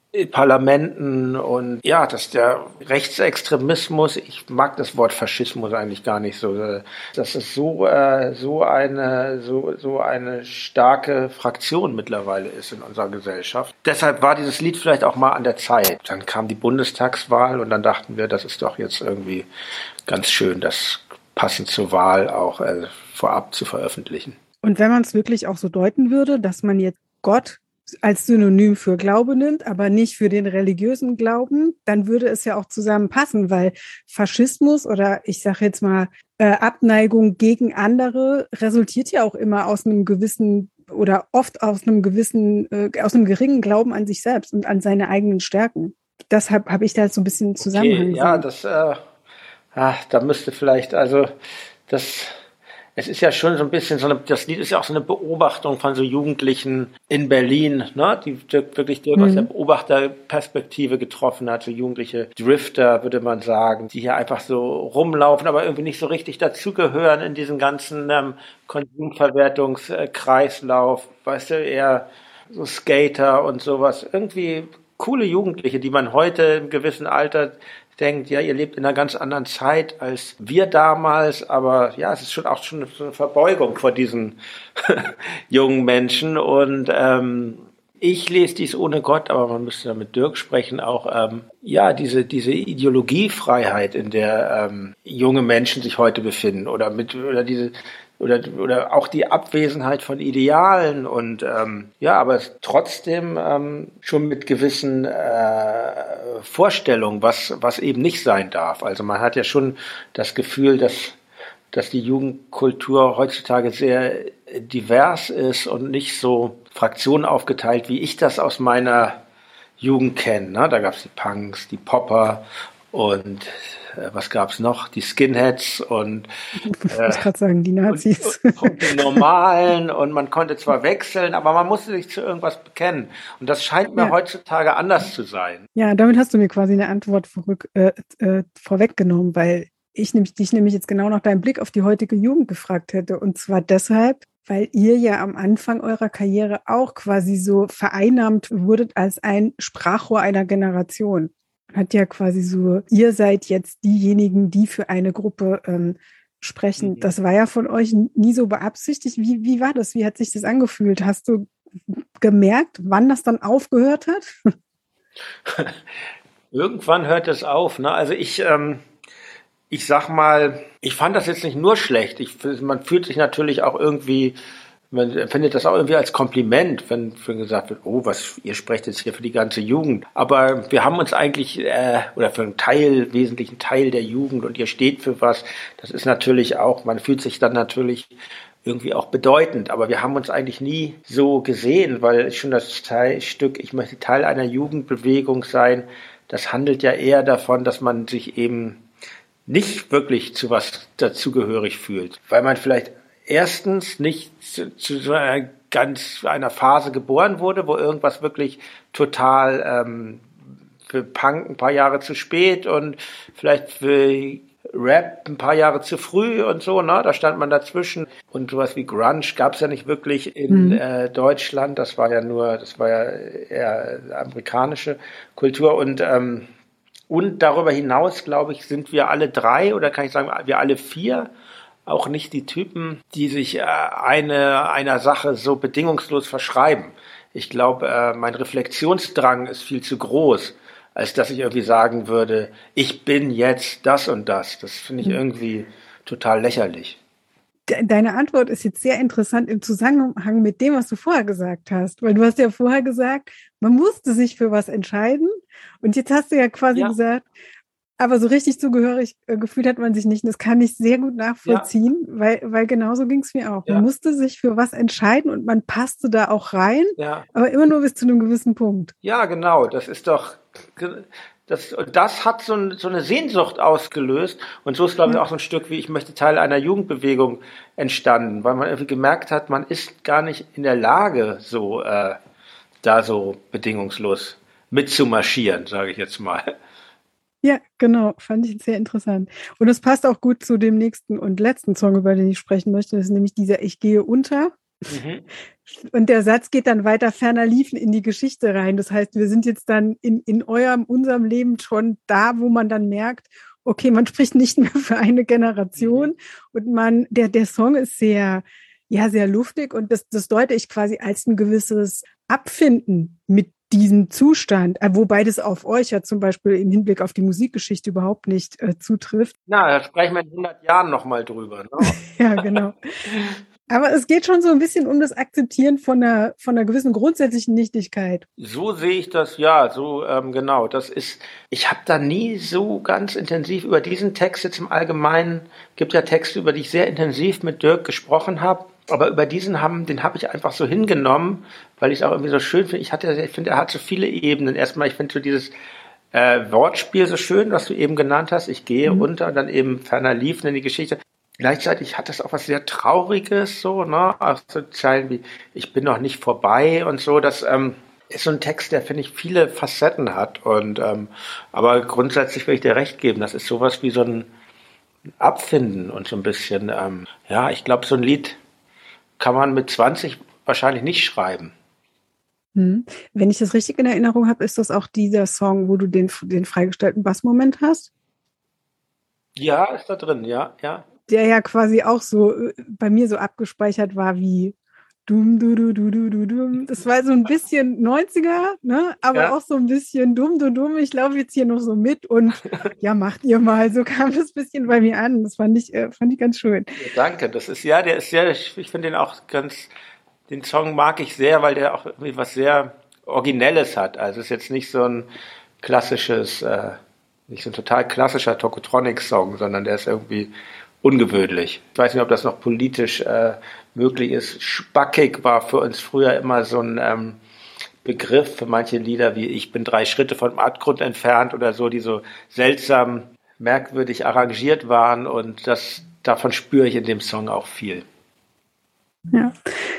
Parlamenten und ja, dass der Rechtsextremismus, ich mag das Wort Faschismus eigentlich gar nicht so, dass es so äh, so eine so so eine starke Fraktion mittlerweile ist in unserer Gesellschaft. Deshalb war dieses Lied vielleicht auch mal an der Zeit. Dann kam die Bundestagswahl und dann dachten wir, das ist doch jetzt irgendwie ganz schön, das passend zur Wahl auch äh, vorab zu veröffentlichen. Und wenn man es wirklich auch so deuten würde, dass man jetzt Gott als Synonym für Glaube nimmt, aber nicht für den religiösen Glauben, dann würde es ja auch zusammenpassen, weil Faschismus oder ich sage jetzt mal äh, Abneigung gegen andere resultiert ja auch immer aus einem gewissen oder oft aus einem gewissen, äh, aus einem geringen Glauben an sich selbst und an seine eigenen Stärken. Deshalb habe ich da jetzt so ein bisschen Zusammenhang. Okay, ja, das, äh, ach, da müsste vielleicht, also das... Es ist ja schon so ein bisschen so eine, das Lied ist ja auch so eine Beobachtung von so Jugendlichen in Berlin, ne, die wirklich Dirk mhm. aus der Beobachterperspektive getroffen hat, so jugendliche Drifter, würde man sagen, die hier einfach so rumlaufen, aber irgendwie nicht so richtig dazugehören in diesen ganzen ähm, Konsumverwertungskreislauf, weißt du, eher so Skater und sowas, irgendwie coole Jugendliche, die man heute im gewissen Alter denkt, ja, ihr lebt in einer ganz anderen Zeit als wir damals, aber ja, es ist schon auch schon so eine Verbeugung vor diesen jungen Menschen und ähm, ich lese dies ohne Gott, aber man müsste da mit Dirk sprechen, auch ähm, ja, diese diese Ideologiefreiheit, in der ähm, junge Menschen sich heute befinden oder mit oder diese oder oder auch die Abwesenheit von Idealen und ähm, ja, aber trotzdem ähm, schon mit gewissen äh, Vorstellungen, was was eben nicht sein darf. Also man hat ja schon das Gefühl, dass dass die Jugendkultur heutzutage sehr divers ist und nicht so Fraktionen aufgeteilt, wie ich das aus meiner Jugend kenne. Ne? Da gab es die Punks, die Popper und äh, was gab's noch? Die Skinheads und, ich äh, muss gerade sagen, die Nazis. Und, und die Normalen und man konnte zwar wechseln, aber man musste sich zu irgendwas bekennen. Und das scheint mir ja. heutzutage anders zu sein. Ja, damit hast du mir quasi eine Antwort vorrück, äh, äh, vorweggenommen, weil ich nämlich, dich nämlich jetzt genau nach deinem Blick auf die heutige Jugend gefragt hätte. Und zwar deshalb, weil ihr ja am Anfang eurer Karriere auch quasi so vereinnahmt wurdet als ein Sprachrohr einer Generation. Hat ja quasi so, ihr seid jetzt diejenigen, die für eine Gruppe ähm, sprechen. Mhm. Das war ja von euch nie so beabsichtigt. Wie, wie war das? Wie hat sich das angefühlt? Hast du gemerkt, wann das dann aufgehört hat? Irgendwann hört es auf. Ne? Also ich, ähm, ich sag mal, ich fand das jetzt nicht nur schlecht. Ich, man fühlt sich natürlich auch irgendwie, man empfindet das auch irgendwie als Kompliment, wenn, wenn gesagt wird, oh, was, ihr sprecht jetzt hier für die ganze Jugend. Aber wir haben uns eigentlich, äh, oder für einen Teil, wesentlichen Teil der Jugend und ihr steht für was. Das ist natürlich auch, man fühlt sich dann natürlich irgendwie auch bedeutend. Aber wir haben uns eigentlich nie so gesehen, weil schon das Teil, Stück, ich möchte Teil einer Jugendbewegung sein, das handelt ja eher davon, dass man sich eben nicht wirklich zu was dazugehörig fühlt, weil man vielleicht erstens nicht zu, zu so einer ganz einer Phase geboren wurde, wo irgendwas wirklich total ähm, für Punk ein paar Jahre zu spät und vielleicht für Rap ein paar Jahre zu früh und so, ne? Da stand man dazwischen. Und sowas wie Grunge gab es ja nicht wirklich in mhm. äh, Deutschland. Das war ja nur, das war ja eher amerikanische Kultur und ähm, Und darüber hinaus, glaube ich, sind wir alle drei oder kann ich sagen, wir alle vier auch nicht die Typen, die sich eine, einer Sache so bedingungslos verschreiben. Ich glaube, mein Reflexionsdrang ist viel zu groß, als dass ich irgendwie sagen würde, ich bin jetzt das und das. Das finde ich irgendwie total lächerlich. Deine Antwort ist jetzt sehr interessant im Zusammenhang mit dem, was du vorher gesagt hast. Weil du hast ja vorher gesagt, man musste sich für was entscheiden. Und jetzt hast du ja quasi ja. gesagt, aber so richtig zugehörig äh, gefühlt hat man sich nicht. Und das kann ich sehr gut nachvollziehen, ja. weil, weil genauso ging es mir auch. Ja. Man musste sich für was entscheiden und man passte da auch rein, ja. aber immer nur bis zu einem gewissen Punkt. Ja, genau. Das ist doch... Das, das hat so, ein, so eine Sehnsucht ausgelöst und so ist, glaube ich, auch so ein Stück wie ich möchte Teil einer Jugendbewegung entstanden, weil man irgendwie gemerkt hat, man ist gar nicht in der Lage, so äh, da so bedingungslos mitzumarschieren, sage ich jetzt mal. Ja, genau, fand ich sehr interessant. Und es passt auch gut zu dem nächsten und letzten Song, über den ich sprechen möchte, das ist nämlich dieser Ich gehe unter. Mhm. Und der Satz geht dann weiter, ferner liefen in die Geschichte rein. Das heißt, wir sind jetzt dann in, in eurem, unserem Leben schon da, wo man dann merkt, okay, man spricht nicht mehr für eine Generation mhm. und man, der, der Song ist sehr, ja, sehr luftig und das, das deute ich quasi als ein gewisses Abfinden mit diesem Zustand, wobei das auf euch ja zum Beispiel im Hinblick auf die Musikgeschichte überhaupt nicht äh, zutrifft. Na, da sprechen wir in hundert Jahren nochmal drüber. Ne? Ja, genau. Aber es geht schon so ein bisschen um das Akzeptieren von einer, von einer gewissen grundsätzlichen Nichtigkeit. So sehe ich das, ja, so ähm, genau. Das ist, ich habe da nie so ganz intensiv über diesen Text jetzt im Allgemeinen, gibt ja Texte, über die ich sehr intensiv mit Dirk gesprochen habe, aber über diesen haben, den habe ich einfach so hingenommen, weil ich es auch irgendwie so schön finde. Ich hatte, ich finde, er hat so viele Ebenen. Erstmal, ich finde so dieses äh, Wortspiel so schön, was du eben genannt hast. Ich gehe mhm. unter und dann eben ferner liefen in die Geschichte. Gleichzeitig hat das auch was sehr Trauriges, so, ne, auch so Zeilen wie, ich bin noch nicht vorbei und so, das, ähm, ist so ein Text, der, finde ich, viele Facetten hat und, ähm, aber grundsätzlich will ich dir recht geben, das ist sowas wie so ein Abfinden und so ein bisschen, ähm, ja, ich glaube, so ein Lied kann man mit zwanzig wahrscheinlich nicht schreiben. Hm. Wenn ich das richtig in Erinnerung habe, ist das auch dieser Song, wo du den, den freigestellten Bassmoment hast? Ja, ist da drin, ja, ja. Der ja quasi auch so bei mir so abgespeichert war wie dumm, du, du, du, du, du, dumm. Das war so ein bisschen neunziger, ne? Aber ja. auch so ein bisschen dumm, du, dumm. Ich laufe jetzt hier noch so mit und ja, macht ihr mal. So kam das ein bisschen bei mir an. Das fand ich, äh, fand ich ganz schön. Ja, danke. Das ist ja, der ist sehr, ich, ich finde den auch ganz, den Song mag ich sehr, weil der auch irgendwie was sehr Originelles hat. Also es ist jetzt nicht so ein klassisches, äh, nicht so ein total klassischer Tokotronic-Song, sondern der ist irgendwie ungewöhnlich. Ich weiß nicht, ob das noch politisch äh, möglich ist. Spackig war für uns früher immer so ein ähm, Begriff für manche Lieder wie Ich bin drei Schritte vom Abgrund entfernt oder so, die so seltsam merkwürdig arrangiert waren und das, davon spüre ich in dem Song auch viel. Ja.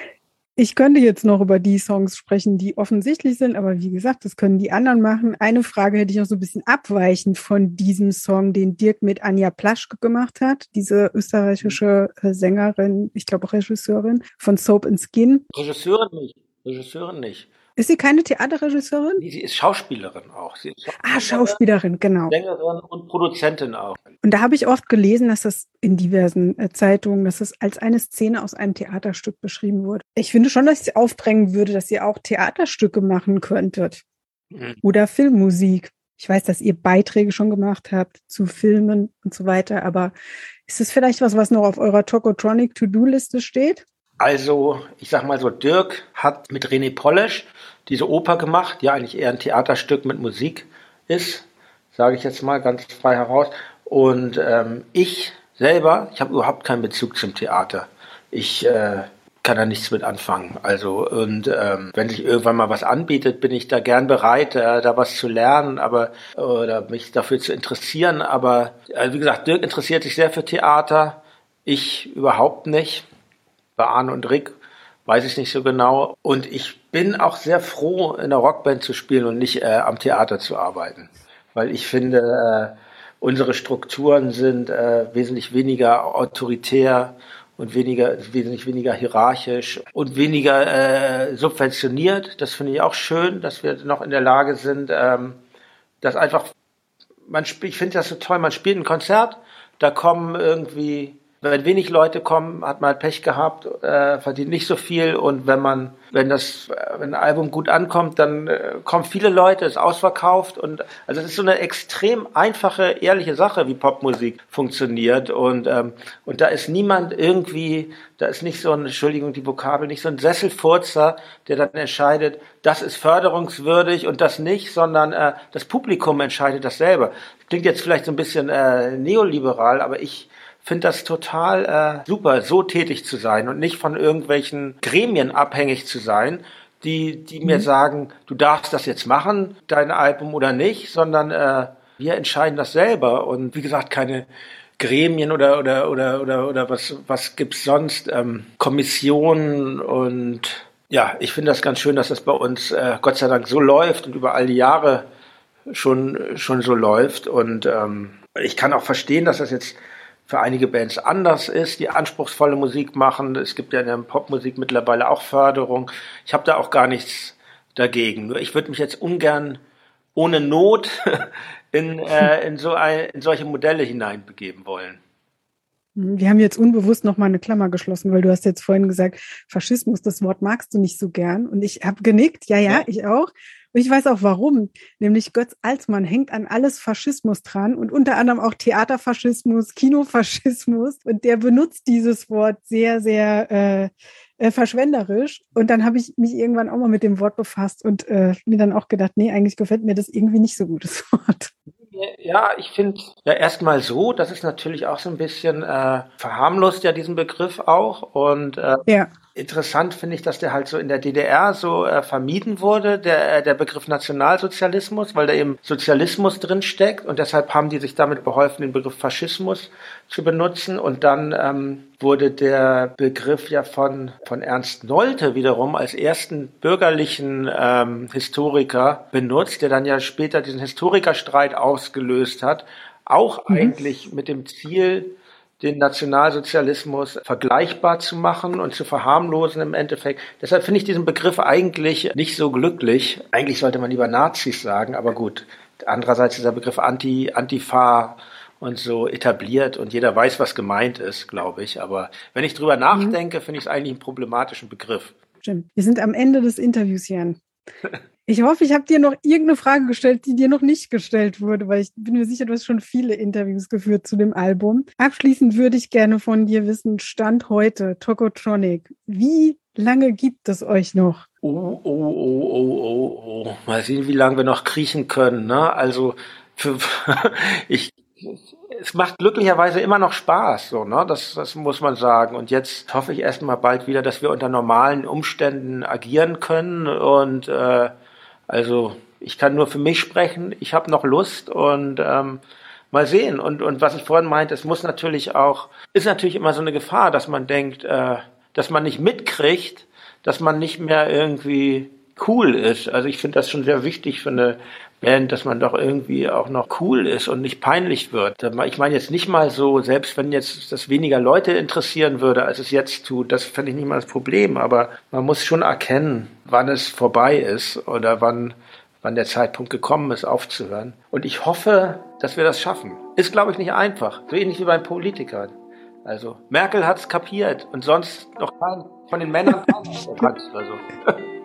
Ich könnte jetzt noch über die Songs sprechen, die offensichtlich sind, aber wie gesagt, das können die anderen machen. Eine Frage hätte ich noch so ein bisschen abweichend von diesem Song, den Dirk mit Anja Plaschke gemacht hat, diese österreichische Sängerin, ich glaube auch Regisseurin von Soap and Skin. Regisseurin nicht, Regisseurin nicht. Ist sie keine Theaterregisseurin? Nee, sie ist Schauspielerin auch. Sie ist Schauspielerin, ah, Schauspielerin, genau. Sängerin und Produzentin auch. Und da habe ich oft gelesen, dass das in diversen äh, Zeitungen, dass das als eine Szene aus einem Theaterstück beschrieben wurde. Ich finde schon, dass ich aufdrängen würde, dass ihr auch Theaterstücke machen könntet. Mhm. Oder Filmmusik. Ich weiß, dass ihr Beiträge schon gemacht habt zu Filmen und so weiter, aber ist es vielleicht was, was noch auf eurer Tokotronic To-Do-Liste steht? Also, ich sag mal so, Dirk hat mit René Polesch diese Oper gemacht, die eigentlich eher ein Theaterstück mit Musik ist, sage ich jetzt mal ganz frei heraus. Und ähm, ich selber, ich habe überhaupt keinen Bezug zum Theater. Ich äh, kann da nichts mit anfangen. Also und ähm, wenn sich irgendwann mal was anbietet, bin ich da gern bereit, äh, da was zu lernen, aber oder mich dafür zu interessieren. Aber äh, wie gesagt, Dirk interessiert sich sehr für Theater, ich überhaupt nicht. Bei Arne und Rick weiß ich nicht so genau. Und ich bin auch sehr froh, in einer Rockband zu spielen und nicht äh, am Theater zu arbeiten. Weil ich finde, äh, unsere Strukturen sind äh, wesentlich weniger autoritär und weniger, wesentlich weniger hierarchisch und weniger äh, subventioniert. Das finde ich auch schön, dass wir noch in der Lage sind, ähm, dass einfach, man spielt, ich finde das so toll, man spielt ein Konzert, da kommen irgendwie, wenn wenig Leute kommen, hat man halt Pech gehabt, äh, verdient nicht so viel. Und wenn man, wenn das, wenn ein Album gut ankommt, dann äh, kommen viele Leute, ist ausverkauft. Und also es ist so eine extrem einfache, ehrliche Sache, wie Popmusik funktioniert. Und ähm, und da ist niemand irgendwie, da ist nicht so ein, Entschuldigung, die Vokabel, nicht so ein Sesselfurzer, der dann entscheidet, das ist förderungswürdig und das nicht, sondern äh, das Publikum entscheidet das selber. Klingt jetzt vielleicht so ein bisschen äh, neoliberal, aber ich finde das total äh, super, so tätig zu sein und nicht von irgendwelchen Gremien abhängig zu sein, die die mhm. mir sagen, du darfst das jetzt machen, dein Album oder nicht, sondern äh, wir entscheiden das selber. Und wie gesagt, keine Gremien oder oder oder oder oder was was gibt's sonst, ähm, Kommissionen. Und ja, ich finde das ganz schön, dass das bei uns äh, Gott sei Dank so läuft und über all die Jahre schon schon so läuft. Und ähm, ich kann auch verstehen, dass das jetzt für einige Bands anders ist, die anspruchsvolle Musik machen. Es gibt ja in der Popmusik mittlerweile auch Förderung. Ich habe da auch gar nichts dagegen. Nur ich würde mich jetzt ungern ohne Not in, äh, in, so ein, in solche Modelle hineinbegeben wollen. Wir haben jetzt unbewusst noch mal eine Klammer geschlossen, weil du hast jetzt vorhin gesagt, Faschismus, das Wort magst du nicht so gern. Und ich habe genickt, ja, ja, ja, ich auch. Und ich weiß auch warum. Nämlich Götz Alsmann hängt an alles Faschismus dran und unter anderem auch Theaterfaschismus, Kinofaschismus. Und der benutzt dieses Wort sehr, sehr äh, äh, verschwenderisch. Und dann habe ich mich irgendwann auch mal mit dem Wort befasst und äh, mir dann auch gedacht, nee, eigentlich gefällt mir das irgendwie nicht so gut, das Wort. Ja, ich finde ja erstmal so, das ist natürlich auch so ein bisschen äh, verharmlost ja diesen Begriff auch. Und äh, ja. Interessant finde ich, dass der halt so in der D D R so äh, vermieden wurde, der der Begriff Nationalsozialismus, weil da eben Sozialismus drin steckt und deshalb haben die sich damit beholfen, den Begriff Faschismus zu benutzen. Und dann ähm, wurde der Begriff ja von von Ernst Nolte wiederum als ersten bürgerlichen ähm, Historiker benutzt, der dann ja später diesen Historikerstreit ausgelöst hat, auch mhm. eigentlich mit dem Ziel, den Nationalsozialismus vergleichbar zu machen und zu verharmlosen im Endeffekt. Deshalb finde ich diesen Begriff eigentlich nicht so glücklich. Eigentlich sollte man lieber Nazis sagen, aber gut. Andererseits ist der Begriff Anti, Antifa und so etabliert und jeder weiß, was gemeint ist, glaube ich. Aber wenn ich drüber nachdenke, finde ich es eigentlich einen problematischen Begriff. Stimmt. Wir sind am Ende des Interviews, Jan. Ich hoffe, ich habe dir noch irgendeine Frage gestellt, die dir noch nicht gestellt wurde, weil ich bin mir sicher, du hast schon viele Interviews geführt zu dem Album. Abschließend würde ich gerne von dir wissen, Stand heute, Tokotronic, wie lange gibt es euch noch? Oh, oh, oh, oh, oh, oh. Mal sehen, wie lange wir noch kriechen können, ne? Also, für, ich, es macht glücklicherweise immer noch Spaß, so, ne? Das, das muss man sagen. Und jetzt hoffe ich erstmal bald wieder, dass wir unter normalen Umständen agieren können. Und äh, also ich kann nur für mich sprechen. Ich habe noch Lust und ähm, mal sehen. Und, und was ich vorhin meinte, es muss natürlich auch, ist natürlich immer so eine Gefahr, dass man denkt, äh, dass man nicht mitkriegt, dass man nicht mehr irgendwie cool ist. Also ich finde das schon sehr wichtig für eine Band, dass man doch irgendwie auch noch cool ist und nicht peinlich wird. Ich meine jetzt nicht mal so, selbst wenn jetzt das weniger Leute interessieren würde, als es jetzt tut, das fände ich nicht mal das Problem, aber man muss schon erkennen, wann es vorbei ist oder wann, wann der Zeitpunkt gekommen ist, aufzuhören. Und ich hoffe, dass wir das schaffen. Ist, glaube ich, nicht einfach. So ähnlich wie beim Politikern. Also Merkel hat es kapiert und sonst noch kein von den Männern keiner oder so.